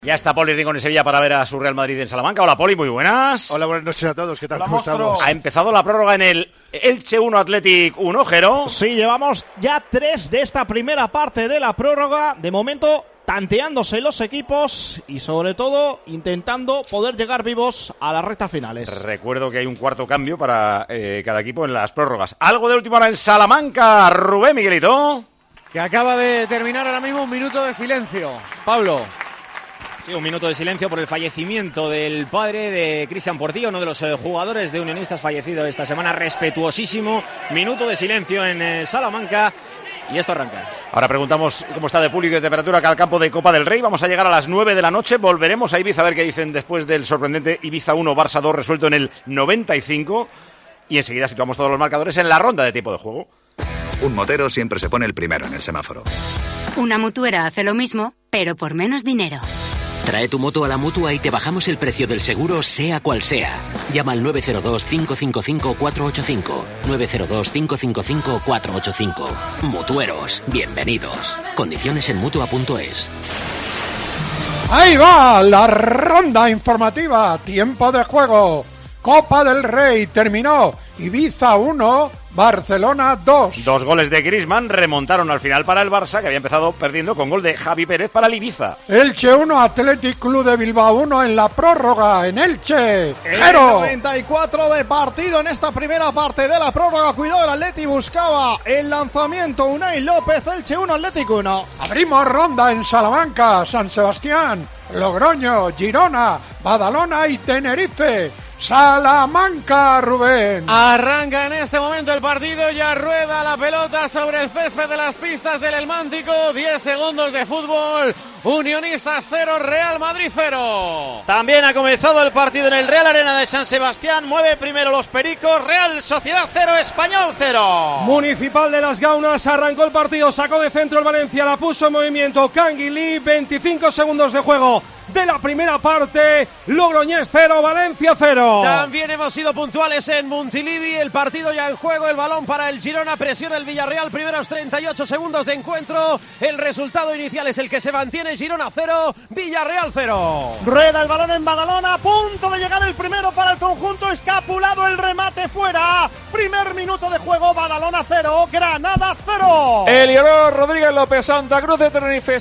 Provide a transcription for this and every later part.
Ya está Poli Rincón en Sevilla para ver a su Real Madrid en Salamanca. Hola Poli, muy buenas. Hola, buenas noches a todos. ¿Qué tal? Hola, ¿Cómo estamos? Ha empezado la prórroga en el Elche 1 Athletic 1, Jero. Sí, llevamos ya 3 de esta primera parte de la prórroga. De momento, tanteándose los equipos y sobre todo intentando poder llegar vivos a las rectas finales. Recuerdo que hay un cuarto cambio para cada equipo en las prórrogas. Algo de última hora en Salamanca, Rubén Miguelito. Que acaba de terminar ahora mismo un minuto de silencio. Pablo. Sí, un minuto de silencio por el fallecimiento del padre de Cristian Portillo, uno de los jugadores de Unionistas fallecido esta semana. Respetuosísimo minuto de silencio en Salamanca y esto arranca. Ahora preguntamos cómo está de público y de temperatura acá al campo de Copa del Rey. Vamos a llegar a las 9 de la noche, volveremos a Ibiza a ver qué dicen después del sorprendente Ibiza 1, Barça 2 resuelto en el 95 y enseguida situamos todos los marcadores en la ronda de tiempo de juego. Un motero siempre se pone el primero en el semáforo. Una mutuera hace lo mismo, pero por menos dinero. Trae tu moto a la Mutua y te bajamos el precio del seguro, sea cual sea. Llama al 902-555-485. 902-555-485. Mutueros, bienvenidos. Condiciones en Mutua.es. Ahí va la ronda informativa. Tiempo de juego. Copa del Rey terminó. Ibiza 1, Barcelona 2. 2 goles de Griezmann remontaron al final para el Barça, que había empezado perdiendo con gol de Javi Pérez para el Ibiza. Elche 1, Athletic Club de Bilbao 1 en la prórroga en Elche. El 94 de partido en esta primera parte de la prórroga. Cuidado, el Atleti buscaba el lanzamiento. Unai López, Elche 1, Athletic 1. Abrimos ronda en Salamanca, San Sebastián, Logroño, Girona, Badalona y Tenerife. Salamanca, Rubén. Arranca en este momento el partido, ya rueda la pelota sobre el césped de las pistas del Elmántico. 10 segundos de fútbol. Unionistas 0, Real Madrid 0. También ha comenzado el partido en el Real Arena de San Sebastián. Mueve primero los Pericos. Real Sociedad 0, Español 0. Municipal de Las Gaunas arrancó el partido, sacó de centro el Valencia, la puso en movimiento Canguilí. 25 segundos de juego de la primera parte. Logroñés 0, Valencia 0. También hemos sido puntuales en Montilivi. El partido ya en juego, el balón para el Girona, presiona el Villarreal. Primeros 38 segundos de encuentro. El resultado inicial es el que se mantiene. Girona 0, Villarreal 0. Rueda el balón en Badalona, a punto de llegar el primero para el conjunto escapulado, el remate fuera. Primer minuto de juego, Badalona 0, Granada 0. Eliodoro Rodríguez López, Santa Cruz de Tenerife,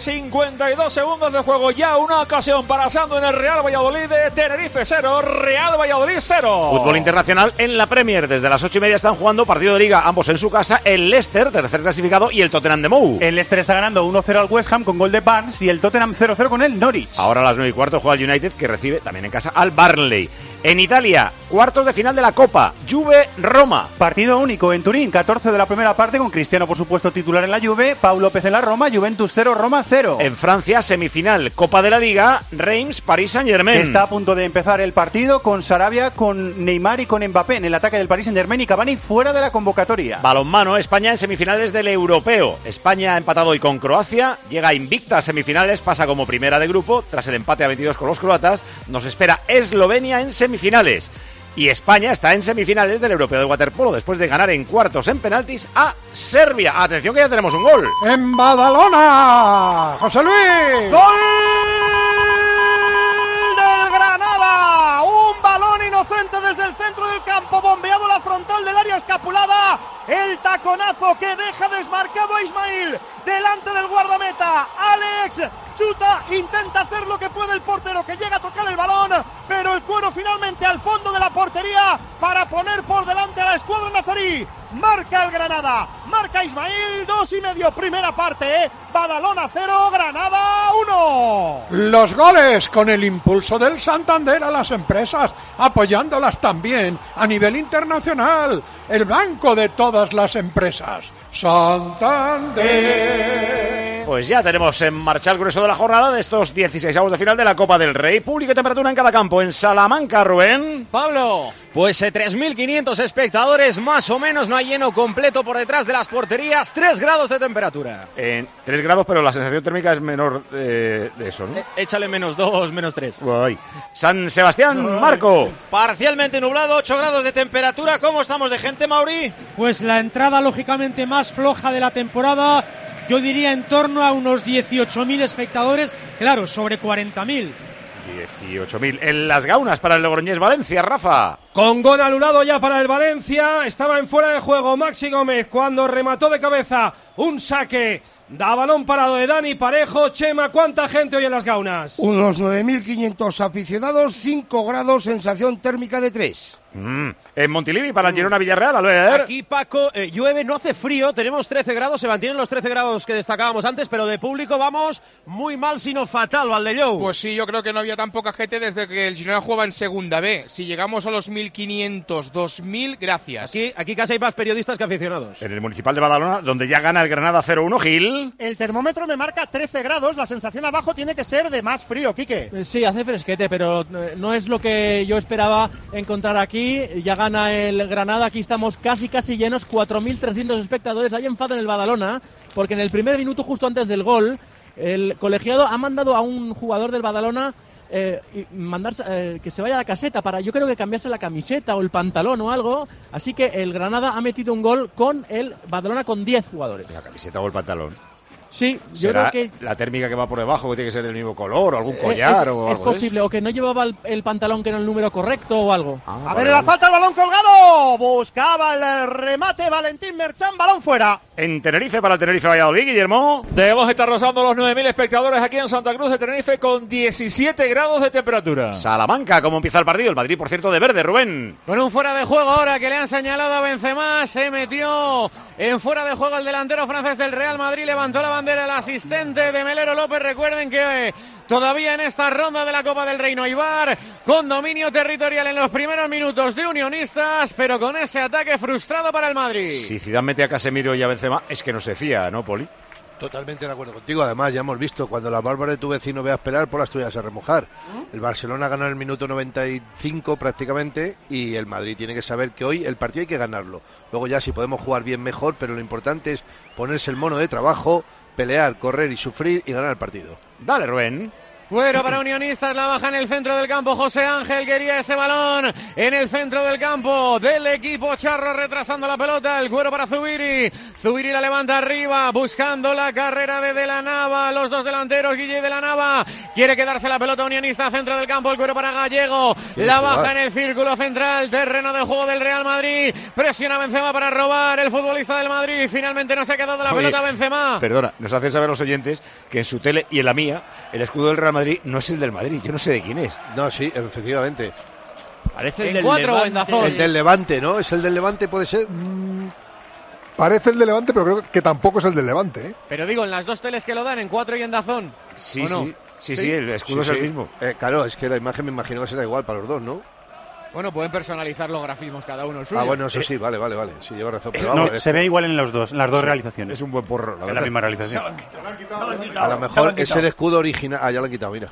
52 segundos de juego, ya una ocasión para Sando en el Real Valladolid. De Tenerife 0, Real Valladolid 0. Fútbol internacional en la Premier, desde las 8:30 están jugando partido de Liga, ambos en su casa, el Leicester, tercer clasificado, y el Tottenham de Mou. El Leicester está ganando 1-0 al West Ham con gol de Barnes y el Tottenham 0-0 con el Norwich. Ahora a las 9:15 juega el United, que recibe también en casa al Burnley. En Italia, cuartos de final de la Copa, Juve-Roma. Partido único en Turín, 14 de la primera parte, con Cristiano por supuesto titular en la Juve, Pau López en la Roma, Juventus 0, Roma 0. En Francia, semifinal, Copa de la Liga, Reims, Paris Saint-Germain. Está a punto de empezar el partido con Sarabia, con Neymar y con Mbappé en el ataque del Paris Saint-Germain y Cavani fuera de la convocatoria. Balonmano, España en semifinales del Europeo. España ha empatado hoy con Croacia, llega invicta a semifinales, pasa como primera de grupo, tras el empate a 22 con los croatas. Nos espera Eslovenia en semifinales. Y España está en semifinales del Europeo de Waterpolo después de ganar en cuartos en penaltis a Serbia. Atención que ya tenemos un gol. En Badalona, José Luis. ¡Gol del Granada! Un balón inocente desde el centro del campo, bombeado la frontal del área escapulada. El taconazo que deja desmarcado a Ismail delante del guardameta. Alex chuta, intenta hacer lo que puede el portero, que llega a tocar el balón, pero el cuero finalmente al fondo de la portería para poner por delante a la escuadra nazarí. Marca el Granada, marca Ismail, 2,5, primera parte, Badalona 0, Granada 1. Los goles con el impulso del Santander a las empresas, apoyándolas también a nivel internacional. El banco de todas las empresas, Santander. Pues ya tenemos en marcha el grueso de la jornada de estos 16avos de final de la Copa del Rey. Público y temperatura en cada campo. En Salamanca, Rubén. Pablo. Pues 3.500 espectadores, más o menos, no hay lleno completo por detrás de las porterías. 3 grados de temperatura. 3 grados, pero la sensación térmica es menor de eso, ¿no? Échale -2, -3. Guay. San Sebastián, Marco. Parcialmente nublado, 8 grados de temperatura. ¿Cómo estamos de gente, Mauri? Pues la entrada lógicamente más floja de la temporada. yo diría en torno a unos 18.000 espectadores, claro, sobre 40.000. 18.000 en las Gaunas para el Logroñés Valencia, Rafa. Con gol anulado ya para el Valencia, estaba en fuera de juego Maxi Gómez cuando remató de cabeza un saque. Da balón parado de Dani Parejo. Chema, ¿cuánta gente hoy en las Gaunas? Unos 9.500 aficionados, 5 grados, sensación térmica de 3. En Montilivi para el Girona Villarreal, a ver. Aquí, Paco, llueve, no hace frío, tenemos 13 grados, se mantienen los 13 grados que destacábamos antes, pero de público vamos muy mal, sino fatal, Valdellou. Pues sí, yo creo que no había tan poca gente desde que el Girona jugaba en Segunda B. Si llegamos a los 1.500, 2.000, gracias. Aquí casi hay más periodistas que aficionados. En el Municipal de Badalona, donde ya gana el Granada 0-1, Gil. El termómetro me marca 13 grados, la sensación abajo tiene que ser de más frío, Quique. Sí, hace fresquete, pero no es lo que yo esperaba encontrar aquí. Ya gana el Granada, aquí estamos casi llenos, 4.300 espectadores. Hay enfado en el Badalona, porque en el primer minuto, justo antes del gol, el colegiado ha mandado a un jugador del Badalona que se vaya a la caseta para, yo creo que cambiarse la camiseta o el pantalón o algo. Así que el Granada ha metido un gol con el Badalona con 10 jugadores. ¿La camiseta o el pantalón? Sí, yo creo que la térmica que va por debajo, que tiene que ser del mismo color, o algún collar o algo. Es posible, o que no llevaba el pantalón que era el número correcto o algo. A ver, la falta, el balón colgado. Buscaba el remate Valentín Merchán, balón fuera. En Tenerife, para el Tenerife Valladolid, Guillermo. Debemos estar rozando los 9.000 espectadores aquí en Santa Cruz de Tenerife con 17 grados de temperatura. Salamanca, ¿cómo empieza el partido? El Madrid, por cierto, de verde, Rubén. Con un fuera de juego ahora que le han señalado a Benzema, se metió en fuera de juego el delantero francés del Real Madrid, levantó la bandera el asistente de Melero López. Recuerden que todavía en esta ronda de la Copa del Rey no hay VAR, con dominio territorial en los primeros minutos de Unionistas, pero con ese ataque frustrado para el Madrid. Si Zidane mete a Casemiro y a Benzema, es que no se fía, ¿no, Poli? Totalmente de acuerdo contigo. Además, ya hemos visto, cuando la bárbara de tu vecino vea esperar, por las tuyas a remojar. El Barcelona ganó en el minuto 95 prácticamente, y el Madrid tiene que saber que hoy el partido hay que ganarlo. Luego ya si podemos jugar bien, mejor, pero lo importante es ponerse el mono de trabajo, pelear, correr y sufrir y ganar el partido. Dale, Rubén. Fuera para Unionistas, la baja en el centro del campo. José Ángel quería ese balón en el centro del campo del equipo charro, retrasando la pelota. El cuero para Zubiri. Zubiri la levanta arriba, buscando la carrera de la Nava. Los dos delanteros, Guille y de la Nava. Quiere quedarse la pelota Unionista, centro del campo. El cuero para Gallego. La baja en el círculo central, terreno de juego del Real Madrid. Presiona Benzema para robar el futbolista del Madrid. Finalmente no se ha quedado la pelota Benzema. Perdona, nos hacen saber los oyentes que en su tele y en la mía, el escudo del Real Madrid no es el del Madrid, yo no sé de quién es. No, sí, efectivamente. Parece el del Levante. El del Levante, ¿no? ¿Es el del Levante, puede ser? Parece el del Levante, pero creo que tampoco es el del Levante, ¿eh? Pero digo, en las dos teles que lo dan, en 4 y en Dazón. Sí, no? sí, el escudo es el mismo. Claro, es que la imagen me imagino que será igual para los dos, ¿no? Bueno, pueden personalizar los grafismos cada uno el suyo. Bueno, eso sí, vale. Sí, lleva razón. Pero no, se ve igual en los dos, en las dos realizaciones. Es un buen porro, la la misma realización. A lo mejor es el escudo original. Ya lo han quitado, mira.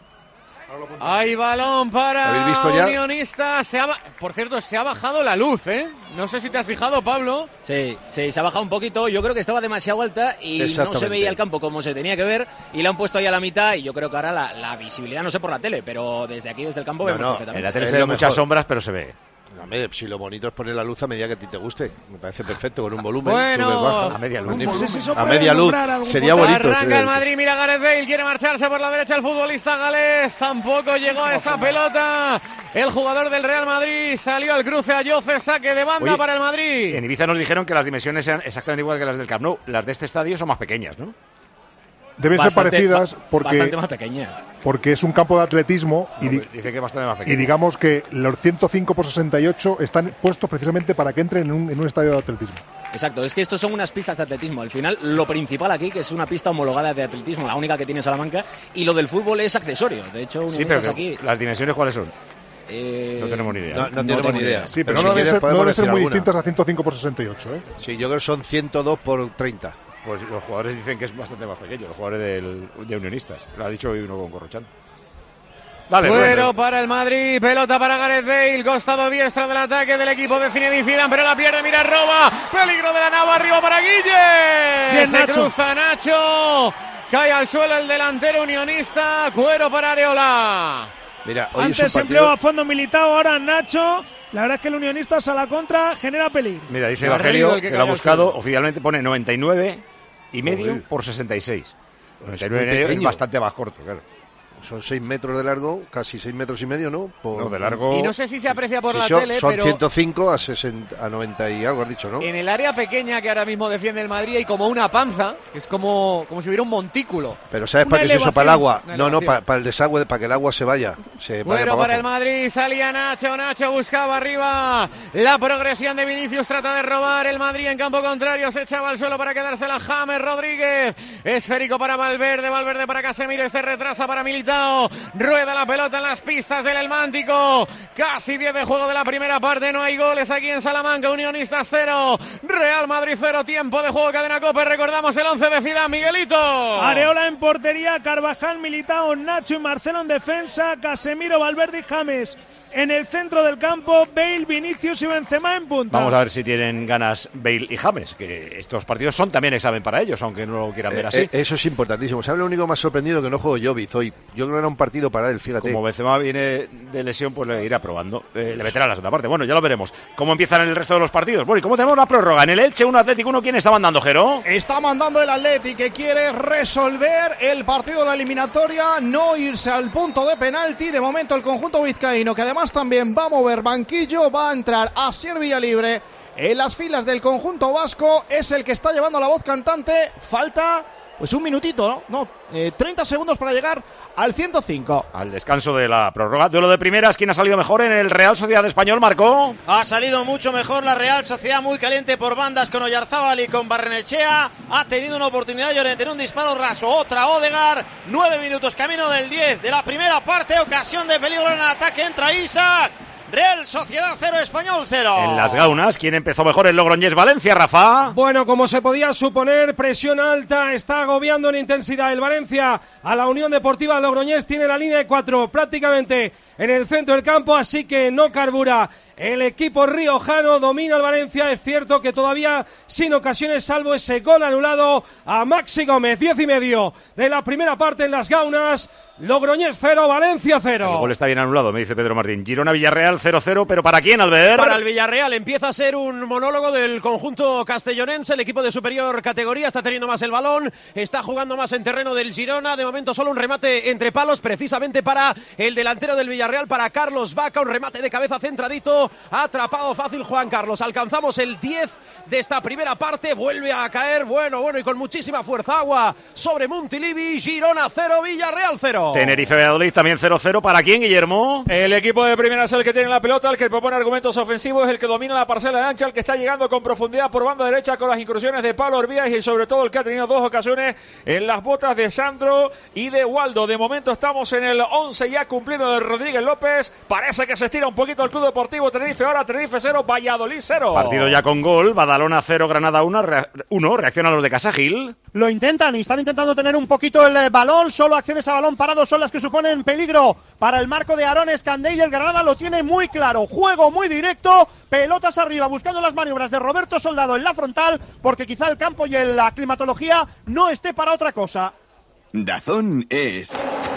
Hay balón para visto ya? Unionistas. Por cierto, se ha bajado la luz, ¿eh? No sé si te has fijado, Pablo. Sí, se ha bajado un poquito. Yo creo que estaba demasiado alta y no se veía el campo como se tenía que ver. Y la han puesto ahí a la mitad. Y yo creo que ahora la visibilidad, no sé por la tele, pero desde aquí, desde el campo, vemos perfectamente. En la tele se ven muchas sombras, pero se ve. Si lo bonito es poner la luz a medida que a ti te guste, me parece perfecto, con un volumen. Bueno, a media luz. A media luz sería bonito. Arranca el Madrid, mira Gareth Bale, quiere marcharse por la derecha el futbolista galés, tampoco llegó a esa pelota. El jugador del Real Madrid salió al cruce a Jose, saque de banda para el Madrid. En Ibiza nos dijeron que las dimensiones eran exactamente igual que las del Camp Nou. Las de este estadio son más pequeñas, ¿no? Deben ser parecidas bastante más pequeña. Porque es un campo de atletismo dice que bastante más pequeño. Y digamos que los 105 por 68 están puestos precisamente para que entren en un estadio de atletismo. Exacto, es que estos son unas pistas de atletismo. Al final, lo principal aquí, que es una pista homologada de atletismo, la única que tiene Salamanca, y lo del fútbol es accesorio. De hecho, pero aquí... ¿las dimensiones cuáles son? No tenemos ni idea. No tenemos ni idea. Sí, pero no deben ser muy distintas a 105 por 68, ¿eh? Sí, yo creo que son 102 por 30. Pues los jugadores dicen que es bastante más pequeño, los jugadores de Unionistas. Lo ha dicho hoy uno con Corrochán. Dale, Fuero para el Madrid, pelota para Gareth Bale, costado diestro del ataque del equipo de Zinedine Zidane, pero la pierde, mira, roba, peligro de la Nava, arriba para Guille. Bien, se cruza Nacho, cae al suelo el delantero unionista, cuero para Areola. Mira, hoy antes se empleó a fondo militado, ahora Nacho. La verdad es que el Unionistas a la contra genera peligro. Mira, dice Evangelio que lo ha buscado, oficialmente pone 99 99,5 por 66. 99,5 es bastante más corto, claro. Son 6 metros de largo, casi 6 metros y medio, ¿no? No, de largo. Y no sé si se aprecia por la son, tele, son pero 105 a 90 y algo, has dicho, ¿no? en el área pequeña que ahora mismo defiende el Madrid hay como una panza, que es como si hubiera un montículo. Pero ¿sabes para qué es eso? Para el agua. No, para el desagüe, para que el agua se vaya. Bueno, para el Madrid salía Nacho buscaba arriba la progresión de Vinicius, trata de robar el Madrid en campo contrario, se echaba al suelo para quedársela James Rodríguez, esférico para Valverde para Casemiro, se retrasa para Militao, rueda la pelota en las pistas del Elmántico, casi 10 de juego de la primera parte, no hay goles aquí en Salamanca, Unionistas 0, Real Madrid 0, tiempo de juego, Cadena COPE, recordamos el 11 de Zidane, Miguelito. Areola en portería, Carvajal, Militao, Nacho y Marcelo en defensa, Casemiro, Valverde y James. En el centro del campo, Bale, Vinicius y Benzema en punta. Vamos a ver si tienen ganas Bale y James, que estos partidos son también examen para ellos, aunque no lo quieran ver así. Eso es importantísimo. ¿Sabes lo único que me ha sorprendido? Que no juego Jovic hoy. Yo creo que era un partido para él, fíjate. Como Benzema viene de lesión, pues le irá probando. Le meterá la segunda parte. Bueno, ya lo veremos. ¿Cómo empiezan el resto de los partidos? Bueno, ¿y cómo tenemos la prórroga? En el Elche, 1 Atlético 1, ¿quién está mandando, Jero? Está mandando el Atleti, que quiere resolver el partido de la eliminatoria, no irse al punto de penalti. De momento el conjunto vizcaíno, que además también va a mover banquillo, va a entrar Asier Villalibre en las filas del conjunto vasco, es el que está llevando la voz cantante. Falta pues un minutito, ¿no? 30 segundos para llegar al 105. Al descanso de la prórroga. Duelo de primeras, ¿quién ha salido mejor en el Real Sociedad Español, Marcó? Ha salido mucho mejor la Real Sociedad, muy caliente por bandas con Oyarzábal y con Barrenechea. Ha tenido una oportunidad Llorente en un disparo raso, otra Odegaard. 9 minutos, camino del 10 de la primera parte, ocasión de peligro en el ataque, entra Isaac. Real Sociedad 0, Español 0. En las gaunas, ¿quién empezó mejor? El Logroñés Valencia, Rafa. Bueno, como se podía suponer, presión alta, está agobiando en intensidad el Valencia a la Unión Deportiva Logroñés, tiene la línea de 4 prácticamente en el centro del campo, así que no carbura. El equipo riojano, domina el Valencia, es cierto que todavía sin ocasiones, salvo ese gol anulado a Maxi Gómez. 10:30 de la primera parte en las gaunas. Logroñés 0, Valencia 0. El gol está bien anulado, me dice Pedro Martín. Girona-Villarreal 0-0, pero ¿para quién, Albert? Para el Villarreal. Empieza a ser un monólogo del conjunto castellonense. El equipo de superior categoría está teniendo más el balón, está jugando más en terreno del Girona. De momento solo un remate entre palos, precisamente para el delantero del Villarreal, para Carlos Vaca. Un remate de cabeza centradito, atrapado fácil Juan Carlos. Alcanzamos el 10 de esta primera parte, vuelve a caer, bueno, y con muchísima fuerza agua sobre Montilivi. Girona 0, Villarreal 0. Tenerife-Valladolid también 0-0. ¿Para quién, Guillermo? El equipo de primera es el que tiene la pelota, el que propone argumentos ofensivos, el que domina la parcela de ancha, el que está llegando con profundidad por banda derecha con las incursiones de Pablo Orbías y sobre todo el que ha tenido 2 ocasiones en las botas de Sandro y de Waldo. De momento estamos en el 11 ya cumplido de Rodríguez López. Parece que se estira un poquito el Club Deportivo Tenerife. Ahora Tenerife 0, Valladolid 0. Partido ya con gol. Badalona 0, Granada 1. Reaccionan los de Casa Gil. Lo intentan y están intentando tener un poquito el balón. Solo acciones a balón parado son las que suponen peligro para el marco de Aaron Escandé, y el Granada lo tiene muy claro. Juego muy directo, pelotas arriba, buscando las maniobras de Roberto Soldado en la frontal, porque quizá el campo y la climatología no esté para otra cosa. Dazón es...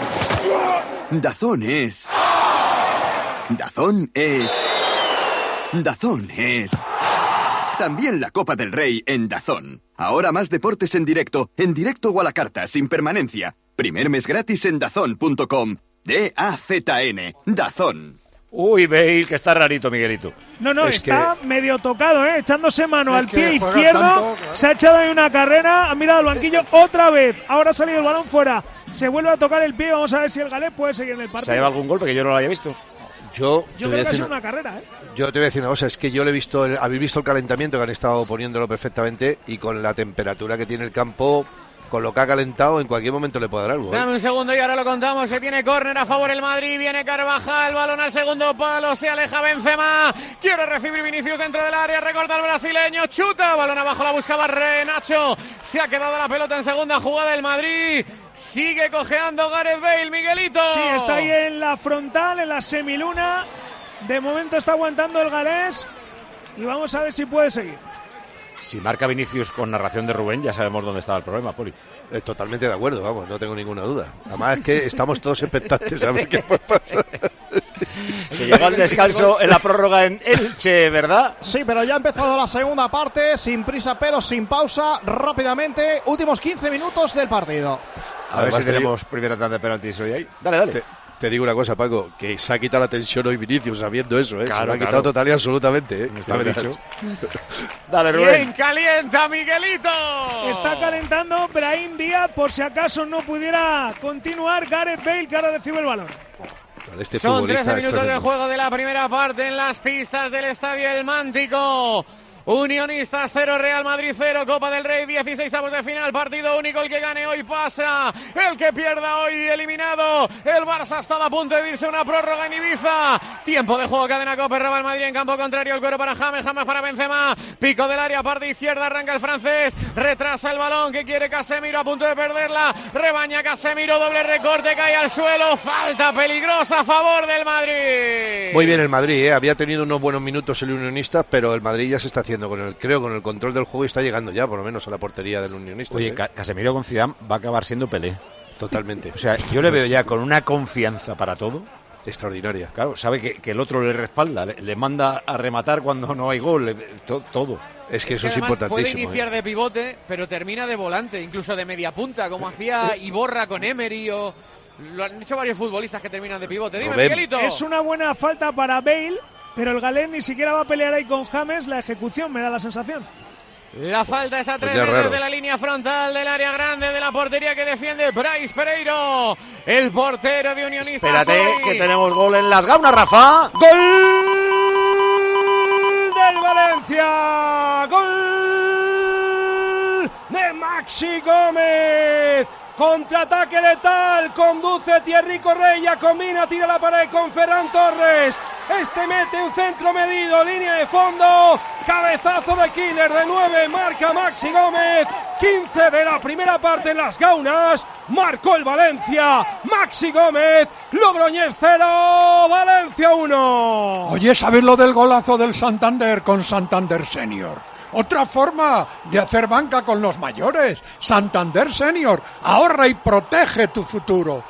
Dazón es... Dazón es... Dazón es... También la Copa del Rey en Dazón. Ahora más deportes en directo o a la carta, sin permanencia. Primer mes gratis en dazón.com. D-A-Z-N. Dazón. Uy, Bale, que está rarito, Miguelito. No, está medio tocado, echándose mano al pie izquierdo. Tanto, claro. Se ha echado ahí una carrera, ha mirado al banquillo otra vez. Ahora ha salido el balón fuera. Se vuelve a tocar el pie. Vamos a ver si el galés puede seguir en el partido. ¿Se ha llevado algún golpe que yo no lo haya visto? Yo creo que ha sido una carrera, Yo te voy a decir una cosa, es que yo le he visto, habéis visto el calentamiento, que han estado poniéndolo perfectamente, y con la temperatura que tiene el campo, con lo que ha calentado, en cualquier momento le puede dar algo. Dame un segundo y ahora lo contamos. Se tiene córner a favor el Madrid. Viene Carvajal, balón al segundo palo. Se aleja Benzema. Quiere recibir Vinicius dentro del área. Recorta el brasileño. Chuta. Balón abajo, la buscaba Nacho. Se ha quedado la pelota en segunda jugada del Madrid. Sigue cojeando Gareth Bale, Miguelito. Sí, está ahí en la frontal, en la semiluna. De momento está aguantando el galés. Y vamos a ver si puede seguir. Si marca Vinicius con narración de Rubén, ya sabemos dónde estaba el problema, Poli. Totalmente de acuerdo, vamos, no tengo ninguna duda. Además es que estamos todos expectantes a ver qué puede pasar. Se llegó al descanso en la prórroga en Elche, ¿verdad? Sí, pero ya ha empezado la segunda parte, sin prisa pero sin pausa, rápidamente, últimos 15 minutos del partido. A ver si tenemos primera tanda de penaltis hoy ahí. Dale. Te digo una cosa, Paco, que se ha quitado la tensión hoy Vinicius sabiendo eso, ¿eh? Claro, se lo ha quitado total y absolutamente, ¿eh? Está dicho. Dale, Rubén. Bien calienta Miguelito. Está calentando Brahim Díaz por si acaso no pudiera continuar Gareth Bale, que ahora recibe el balón. Son 13 minutos de juego de la primera parte en las pistas del Estadio El Mántico. Unionistas 0, Real Madrid 0, Copa del Rey 16avos de final, partido único, el que gane hoy pasa, el que pierda hoy eliminado. El Barça ha estado a punto de irse a una prórroga en Ibiza. Tiempo de juego, cadena Copa, Real Madrid en campo contrario, el cuero para James para Benzema, pico del área, parte izquierda, arranca el francés, retrasa el balón que quiere Casemiro, a punto de perderla, rebaña Casemiro, doble recorte, cae al suelo, falta peligrosa a favor del Madrid. Muy bien el Madrid, había tenido unos buenos minutos el Unionista, pero el Madrid ya se está haciendo con el control del juego y está llegando ya por lo menos a la portería del Unionista. Oye, Casemiro con Zidane va a acabar siendo Pelé. Totalmente. O sea, yo le veo ya con una confianza para todo. Extraordinaria. Claro, sabe que el otro le respalda, le manda a rematar cuando no hay gol, todo. Es que eso es importantísimo. Puede iniciar de pivote, pero termina de volante, incluso de media punta, como hacía Iborra con Emery o... Lo han hecho varios futbolistas que terminan de pivote. Dime, Miguelito. Es una buena falta para Bale, pero el galés ni siquiera va a pelear ahí con James. La ejecución me da la sensación. La falta es a 3 metros de la línea frontal del área grande de la portería que defiende Brais Pereiro, el portero de Unionistas. Espérate, que tenemos gol en las gaunas, Rafa. ¡Gol del Valencia! ¡Gol de Maxi Gómez! Contraataque letal, conduce Thierry Correia, combina, tira la pared con Ferran Torres. Este mete un centro medido, línea de fondo, cabezazo de Killer de 9, marca Maxi Gómez. 15 de la primera parte en las gaunas, marcó el Valencia. Maxi Gómez, Logroñés 0, Valencia 1. Oye, ¿sabes lo del golazo del Santander con Santander Senior? Otra forma de hacer banca con los mayores. Santander Senior, ahorra y protege tu futuro.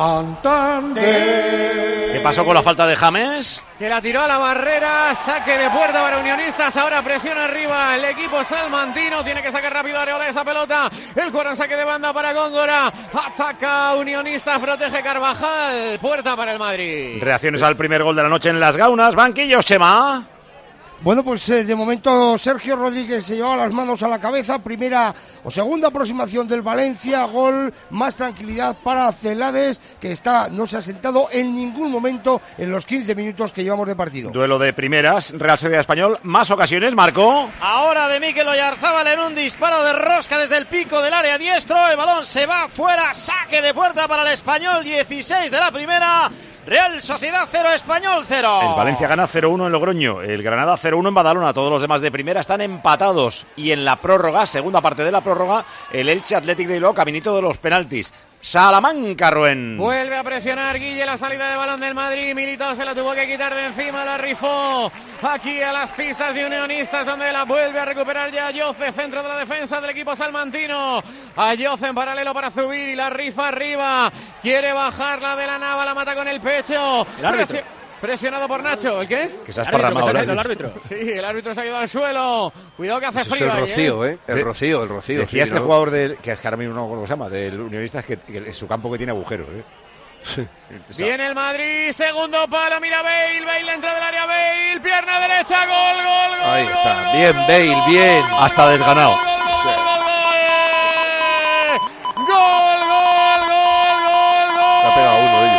Santander. ¿Qué pasó con la falta de James? Que la tiró a la barrera, saque de puerta para Unionistas, ahora presiona arriba el equipo salmantino, tiene que sacar rápido a Areola esa pelota, el cuero en saque de banda para Góngora, ataca Unionistas, protege Carvajal, puerta para el Madrid. Reacciones al primer gol de la noche en las gaunas, banquillos, Chema. Bueno, pues de momento Sergio Rodríguez se llevaba las manos a la cabeza, primera o segunda aproximación del Valencia, gol, más tranquilidad para Celades, que no se ha sentado en ningún momento en los 15 minutos que llevamos de partido. Duelo de primeras, Real Sociedad Español, más ocasiones, marcó. Ahora de Mikel Oyarzábal en un disparo de rosca desde el pico del área diestro, el balón se va fuera, saque de puerta para el Español, 16 de la primera. Real Sociedad 0, Español 0. El Valencia gana 0-1 en Logroño, el Granada 0-1 en Badalona, todos los demás de primera están empatados. Y en la prórroga, segunda parte de la prórroga, el Elche Athletic de Bilbao, caminito de los penaltis. Salamanca, Rubén. Vuelve a presionar Guille la salida de balón del Madrid. Militao se la tuvo que quitar de encima, la rifó aquí a las pistas de Unionistas, donde la vuelve a recuperar ya Ayoce, centro de la defensa del equipo salmantino. Ayoce en paralelo para subir y la rifa arriba. Quiere bajarla de la nava, la mata con el pecho. Presionado por Nacho, ¿el qué? Que se ha esparramado el árbitro. Sí, el árbitro se ha ido al suelo. Cuidado que hace frío. Es el Rocío, ¿eh? El Rocío. Decía este jugador que es ahora mismo no cómo se llama, del Unionistas, que su campo que tiene agujeros, ¿eh? Sí. Viene el Madrid, segundo palo, mira Bale entra del área, Bale, pierna derecha, gol. Ahí está, bien Bale, bien. Hasta desganado. Gol. Le ha pegado uno de ellos.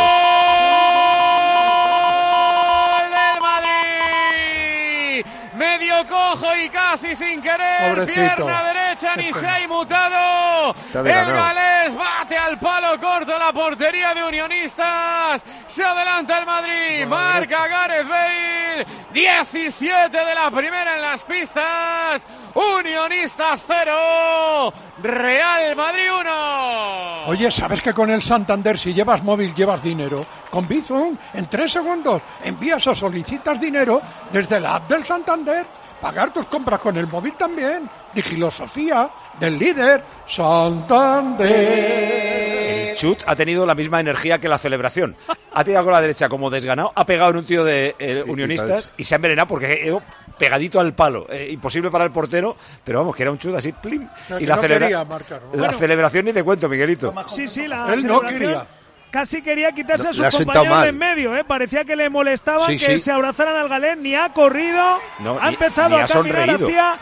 Medio cojo y casi sin querer. Pobrecito. Pierna derecha, ni se ha inmutado. El galés bate al palo corto la portería de Unionistas. Se adelanta el Madrid. Marca Gareth Bale. 17 de la primera en las pistas. Unionistas 0. Real Madrid 1. Oye, ¿sabes que con el Santander si llevas móvil llevas dinero? Con Bizum, en 3 segundos envías o solicitas dinero desde la app del Santander. Pagar tus compras con el móvil también. Digilosofía del líder Santander. El chut ha tenido la misma energía que la celebración. Ha tirado con la derecha como desganado, ha pegado en un tío de Unionistas y se ha envenenado porque quedó pegadito al palo. Imposible para el portero, pero vamos, que era un chut así, plim. O sea, y la, no quería marcar, ¿no? La celebración ni te cuento, Miguelito. Sí, él no quería. Casi quería quitarse a sus compañeros de en medio, Parecía que le molestaba que se abrazaran al galés, ni ha corrido, ha empezado a caminar hacia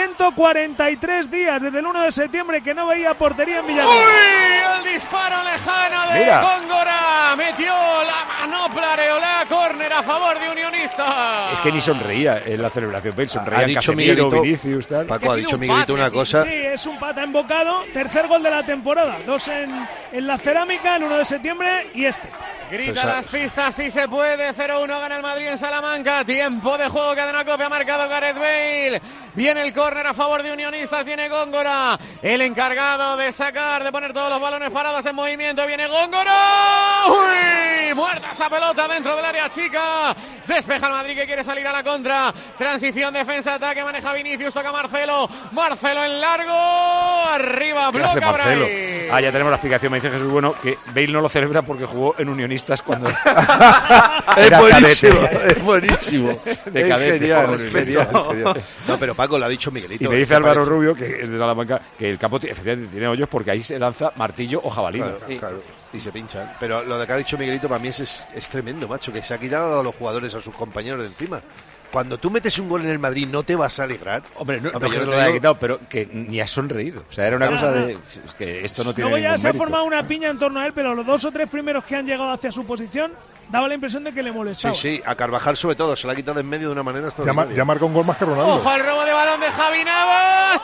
143 días desde el 1 de septiembre que no veía portería en Villarreal. ¡Uy! El disparo lejano de Góngora. Metió la manopla Areola, córner a favor de Unionistas. Es que ni sonreía en la celebración. Sonreía ha dicho Miguelito, Vinicius, tal. Paco, es que ha dicho Miguelito una cosa. Sí, es un pata embocado. Tercer gol de la temporada. 2 en la Cerámica, el 1 de septiembre y este. Grita las pistas, si se puede. 0-1 gana el Madrid en Salamanca. Tiempo de juego, cadena COPE, ha marcado Gareth Bale. Viene el córner a favor de Unionistas, viene Góngora, el encargado de sacar, de poner todos los balones parados en movimiento. Viene Góngora. ¡Uy! Muerta esa pelota dentro del área chica. Despeja el Madrid que quiere salir a la contra. Transición, defensa, ataque, maneja Vinicius, toca Marcelo. Marcelo en largo. Arriba, bloca Marcelo. Bray. Ya tenemos la explicación. Me dice Jesús Bueno que Bale no lo celebra porque jugó en Unionistas cuando es buenísimo, es buenísimo. De cadete. Es genial. No, pero Paco, lo ha dicho Miguelito. Y me dice Álvaro Rubio, que es de Salamanca, que el campo efectivamente tiene hoyos porque ahí se lanza martillo o jabalina. Claro. Y se pinchan. Pero lo de que ha dicho Miguelito para mí es tremendo, macho, que se ha quitado a los jugadores, a sus compañeros de encima. Cuando tú metes un gol en el Madrid, ¿no te vas a alegrar? Hombre, no que se lo haya quitado, pero que ni ha sonreído. O sea, era una cosa de que esto no tiene Luego ya ningún se ha mérito. formado una piña en torno a él, pero los 2 o 3 primeros que han llegado hacia su posición daba la impresión de que le molestaba. Sí, a Carvajal sobre todo, se la ha quitado de en medio de una manera extraordinaria. Ya marca un gol más que Ronaldo. Ojo al robo de balón de Javi Navas,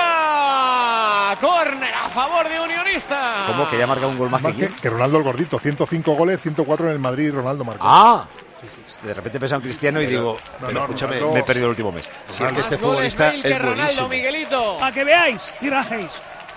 chuta, córner a favor de Unionistas. ¿Cómo? Que ya marca un gol más que Ronaldo el gordito, 105 goles, 104 en el Madrid, Ronaldo marcó. De repente pensaba en Cristiano y digo, escúchame, me he perdido el último mes. Si es que este futbolista es buenísimo. Miguelito. Para que veáis y rajéis.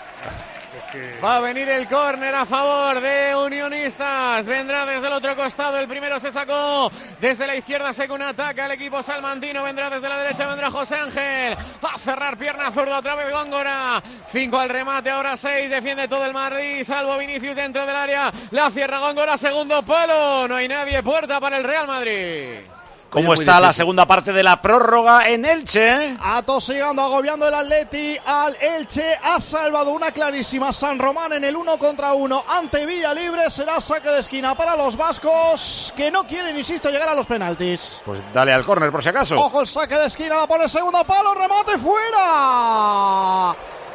Va a venir el córner a favor de Unionistas. Vendrá desde el otro costado. El primero se sacó desde la izquierda. Según ataca el equipo salmantino. Vendrá desde la derecha. Vendrá José Ángel. A cerrar pierna zurda. Otra vez Góngora. 5 al remate. Ahora 6. Defiende todo el Madrid. Salvo Vinicius dentro del área. La cierra Góngora. Segundo palo. No hay nadie. Puerta para el Real Madrid. ¿Cómo está la segunda parte de la prórroga en Elche? Atosigando, agobiando el Atleti al Elche. Ha salvado una clarísima San Román en el 1 contra 1 ante Villalibre. Será saque de esquina para los vascos que no quieren, insisto, llegar a los penaltis. Pues dale al córner por si acaso. Ojo el saque de esquina, la pone segundo palo, remate fuera.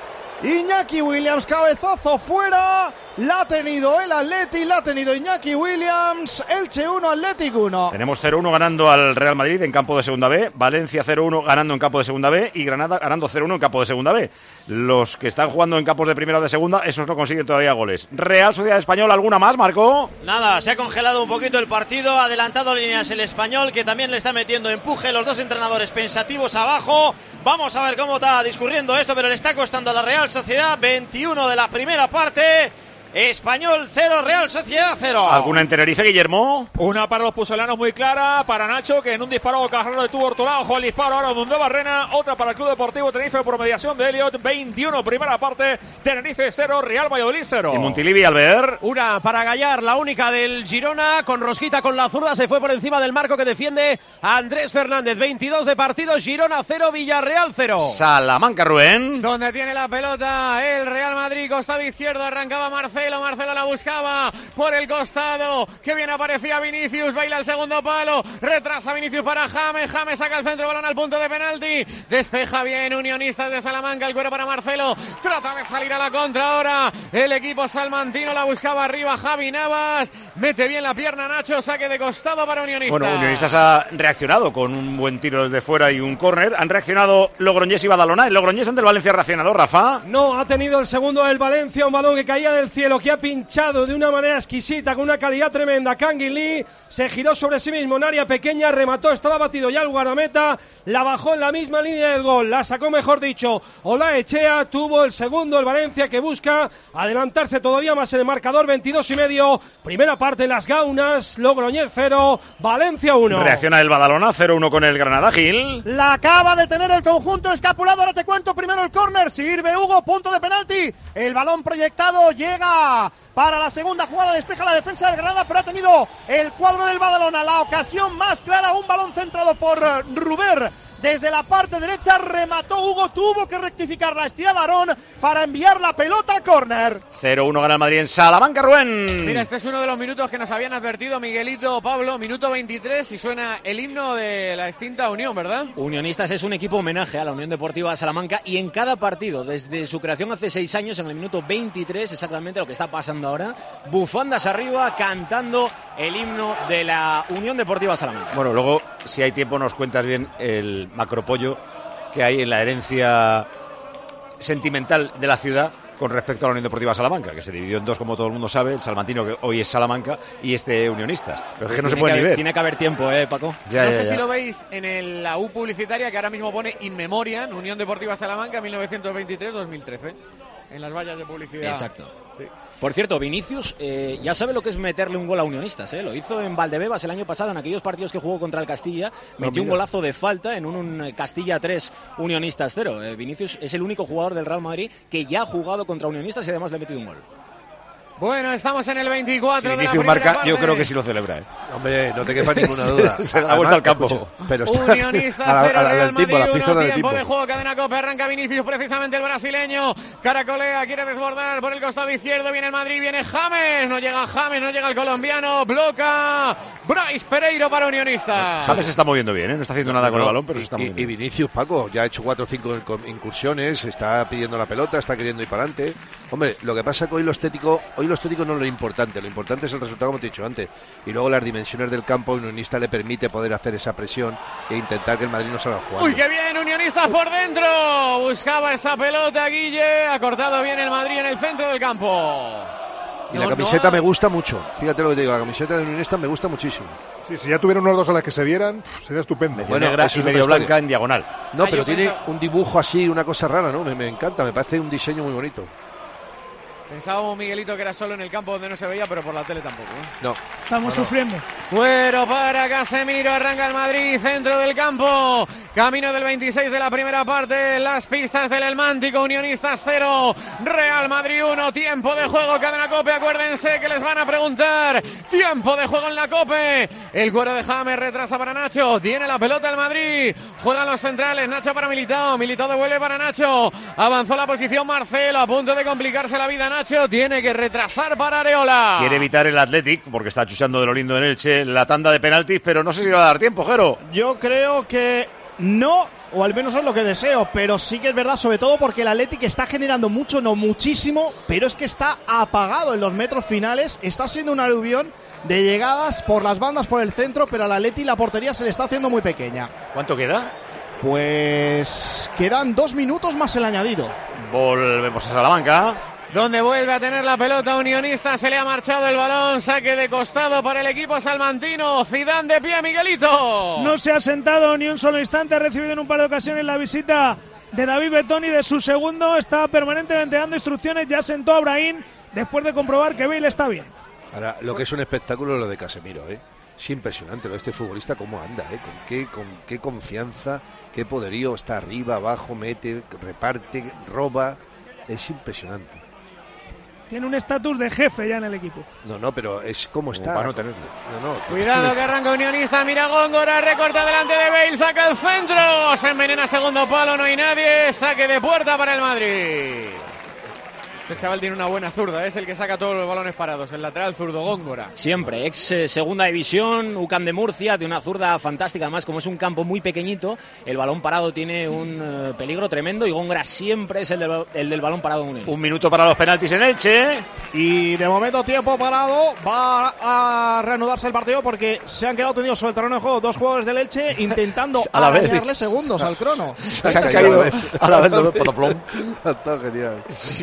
Iñaki Williams, cabezazo fuera. La ha tenido el Atleti, la ha tenido Iñaki Williams. Elche 1, Athletic 1. Tenemos 0-1 ganando al Real Madrid en campo de segunda B. Valencia 0-1 ganando en campo de segunda B. Y Granada ganando 0-1 en campo de segunda B. Los que están jugando en campos de primera o de segunda, esos no consiguen todavía goles. Real Sociedad Española, ¿alguna más, Marco? Nada, se ha congelado un poquito el partido. Ha adelantado líneas el Español, que también le está metiendo empuje. Los dos entrenadores pensativos abajo. Vamos a ver cómo está discurriendo esto, pero le está costando a la Real Sociedad. 21 de la primera parte. Español 0, Real Sociedad 0. ¿Alguna en Tenerife, Guillermo? Una para los pucelanos muy clara, para Nacho, que en un disparo bocajarro detuvo Ortolán. Ojo al disparo ahora donde Barrena. Otra para el Club Deportivo Tenerife por mediación de Elliot. 21, primera parte. Tenerife 0, Real Valladolid 0. ¿Y Montilivi, Albert? Una para Gallar, la única del Girona. Con rosquita con la zurda, se fue por encima del marco que defiende a Andrés Fernández. 22 de partido, Girona 0, Villarreal 0. Salamanca, Rubén. Donde tiene la pelota el Real Madrid, costado izquierdo, arrancaba Marcelo la buscaba por el costado, que bien aparecía Vinicius, baila el segundo palo, retrasa Vinicius para James saca el centro, balón al punto de penalti, despeja bien Unionistas de Salamanca, el cuero para Marcelo, trata de salir a la contra ahora, el equipo salmantino la buscaba arriba Javi Navas, mete bien la pierna Nacho, saque de costado para Unionistas. Bueno, Unionistas ha reaccionado con un buen tiro desde fuera y un córner, han reaccionado Logroñés y Badalona, el Logroñés ante el Valencia ha reaccionado, Rafa. No, ha tenido el segundo el Valencia, un balón que caía del cielo pero que ha pinchado de una manera exquisita, con una calidad tremenda. Kangin Lee se giró sobre sí mismo en área pequeña, remató, estaba batido ya el guardameta, la bajó en la misma línea del gol, la sacó mejor dicho Olaechea, tuvo el segundo el Valencia, que busca adelantarse todavía más en el marcador. 22:30, primera parte, Las Gaunas, Logroñés 0, Valencia 1. Reacciona el Badalona, 0-1 con el Granada. Gil. La acaba de tener el conjunto escapulado, ahora te cuento primero el córner, sirve Hugo, punto de penalti, el balón proyectado llega para la segunda jugada, despeja la defensa del Granada, pero ha tenido el cuadro del Badalona la ocasión más clara, un balón centrado por Ruber. Desde la parte derecha remató Hugo, tuvo que rectificar la estirada Aarón para enviar la pelota a córner. 0-1 gana el Madrid en Salamanca, Rubén. Mira, este es uno de los minutos que nos habían advertido Miguelito, Pablo, minuto 23 y suena el himno de la extinta Unión, ¿verdad? Unionistas es un equipo homenaje a la Unión Deportiva Salamanca y en cada partido, desde su creación hace 6 años, en el minuto 23, exactamente lo que está pasando ahora, bufandas arriba, cantando el himno de la Unión Deportiva Salamanca. Bueno, luego, si hay tiempo, nos cuentas bien el macropollo que hay en la herencia sentimental de la ciudad con respecto a la Unión Deportiva Salamanca, que se dividió en dos, como todo el mundo sabe, el salmantino, que hoy es Salamanca, y este Unionistas. Pero es que no se puede ni ver. Tiene que haber tiempo, Paco. No sé si lo veis en la U publicitaria, que ahora mismo pone In Memoriam, Unión Deportiva Salamanca, 1923-2013, en las vallas de publicidad. Exacto. Sí. Por cierto, Vinicius ya sabe lo que es meterle un gol a Unionistas, Lo hizo en Valdebebas el año pasado, en aquellos partidos que jugó contra el Castilla. Metió un golazo de falta en un Castilla 3, Unionistas 0. Vinicius es el único jugador del Real Madrid que ya ha jugado contra Unionistas y además le ha metido un gol. Bueno, estamos en el 24 si de la Vinicius primera marca, parte. yo creo que sí lo celebra, Hombre, no te quepa ninguna duda. Se da la vuelta al campo. Pero Unionistas 0, Real Madrid 1, tiempo de de juego, cadena Copa, arranca Vinicius, precisamente el brasileño, caracolea, quiere desbordar por el costado izquierdo, viene el Madrid, viene James, no llega el colombiano, bloca Brais Pereiro para Unionistas. James se está moviendo bien, no está haciendo nada con el balón, pero se está moviendo. Y Vinicius, Paco, ya ha hecho 4 o 5 incursiones, está pidiendo la pelota, está queriendo ir para adelante. Hombre, lo que pasa es que hoy lo estético no es lo importante es el resultado, como te he dicho antes, y luego las dimensiones del campo. Unionista le permite poder hacer esa presión e intentar que el Madrid no salga jugando. ¡Uy, qué bien! Unionistas por dentro, buscaba esa pelota Guille, ha cortado bien el Madrid en el centro del campo. Y la camiseta me gusta mucho, fíjate lo que te digo, la camiseta de Unionistas me gusta muchísimo. Sí, si ya tuvieran unos dos a las que se vieran, sería estupendo. Medio negra y medio blanca en diagonal. No, pero tiene un dibujo así, una cosa rara, ¿no? Me encanta, me parece un diseño muy bonito. Pensábamos, Miguelito, que era solo en el campo donde no se veía, pero por la tele tampoco. No. Estamos sufriendo. Fuero para Casemiro, arranca el Madrid, centro del campo, camino del 26 de la primera parte, las pistas del Elmántico, Unionistas 0, Real Madrid 1, tiempo de juego, cadena Cope, acuérdense que les van a preguntar, tiempo de juego en la Cope, el cuero de James retrasa para Nacho, tiene la pelota el Madrid, juegan los centrales, Nacho para Militao, Militao devuelve para Nacho, avanzó la posición Marcelo, a punto de complicarse la vida Nacho, tiene que retrasar para Areola. Quiere evitar el Athletic, porque está chuchando de lo lindo en Elche, la tanda de penaltis, pero no sé si le va a dar tiempo, Jero. Yo creo que no, o al menos es lo que deseo, pero sí que es verdad, sobre todo porque el Athletic está generando mucho, no muchísimo, pero es que está apagado en los metros finales, está siendo un aluvión de llegadas por las bandas, por el centro, pero al Athletic la portería se le está haciendo muy pequeña. ¿Cuánto queda? Pues quedan 2 minutos más el añadido. Volvemos a Salamanca, donde vuelve a tener la pelota Unionista, se le ha marchado el balón, saque de costado para el equipo salmantino, Zidane de pie, Miguelito. No se ha sentado ni un solo instante, ha recibido en un par de ocasiones la visita de David Betoni de su segundo, está permanentemente dando instrucciones, ya sentó a Brahim después de comprobar que Bale está bien. Ahora, lo que es un espectáculo es lo de Casemiro, Es impresionante lo de este futbolista, cómo anda, con qué confianza, qué poderío, está arriba, abajo, mete, reparte, roba, es impresionante. Tiene un estatus de jefe ya en el equipo. No, pero es como está. Para no tenerlo. Cuidado que arranca Unionista, mira Góngora, recorta delante de Bale, saca el centro, se envenena segundo palo, no hay nadie, saque de puerta para el Madrid. Este chaval tiene una buena zurda, es el que saca todos los balones parados, el lateral zurdo Góngora. Siempre, ex segunda división, UCAM de Murcia, de una zurda fantástica, además como es un campo muy pequeñito, el balón parado tiene un peligro tremendo y Góngora siempre es el del balón parado. Un minuto para los penaltis en Elche. Y de momento tiempo parado, va a reanudarse el partido porque se han quedado tendidos sobre el terreno de juego 2 jugadores del Elche intentando arañarle segundos al crono. Se han caído a la vez los pataplón. Está genial. Sí. Deben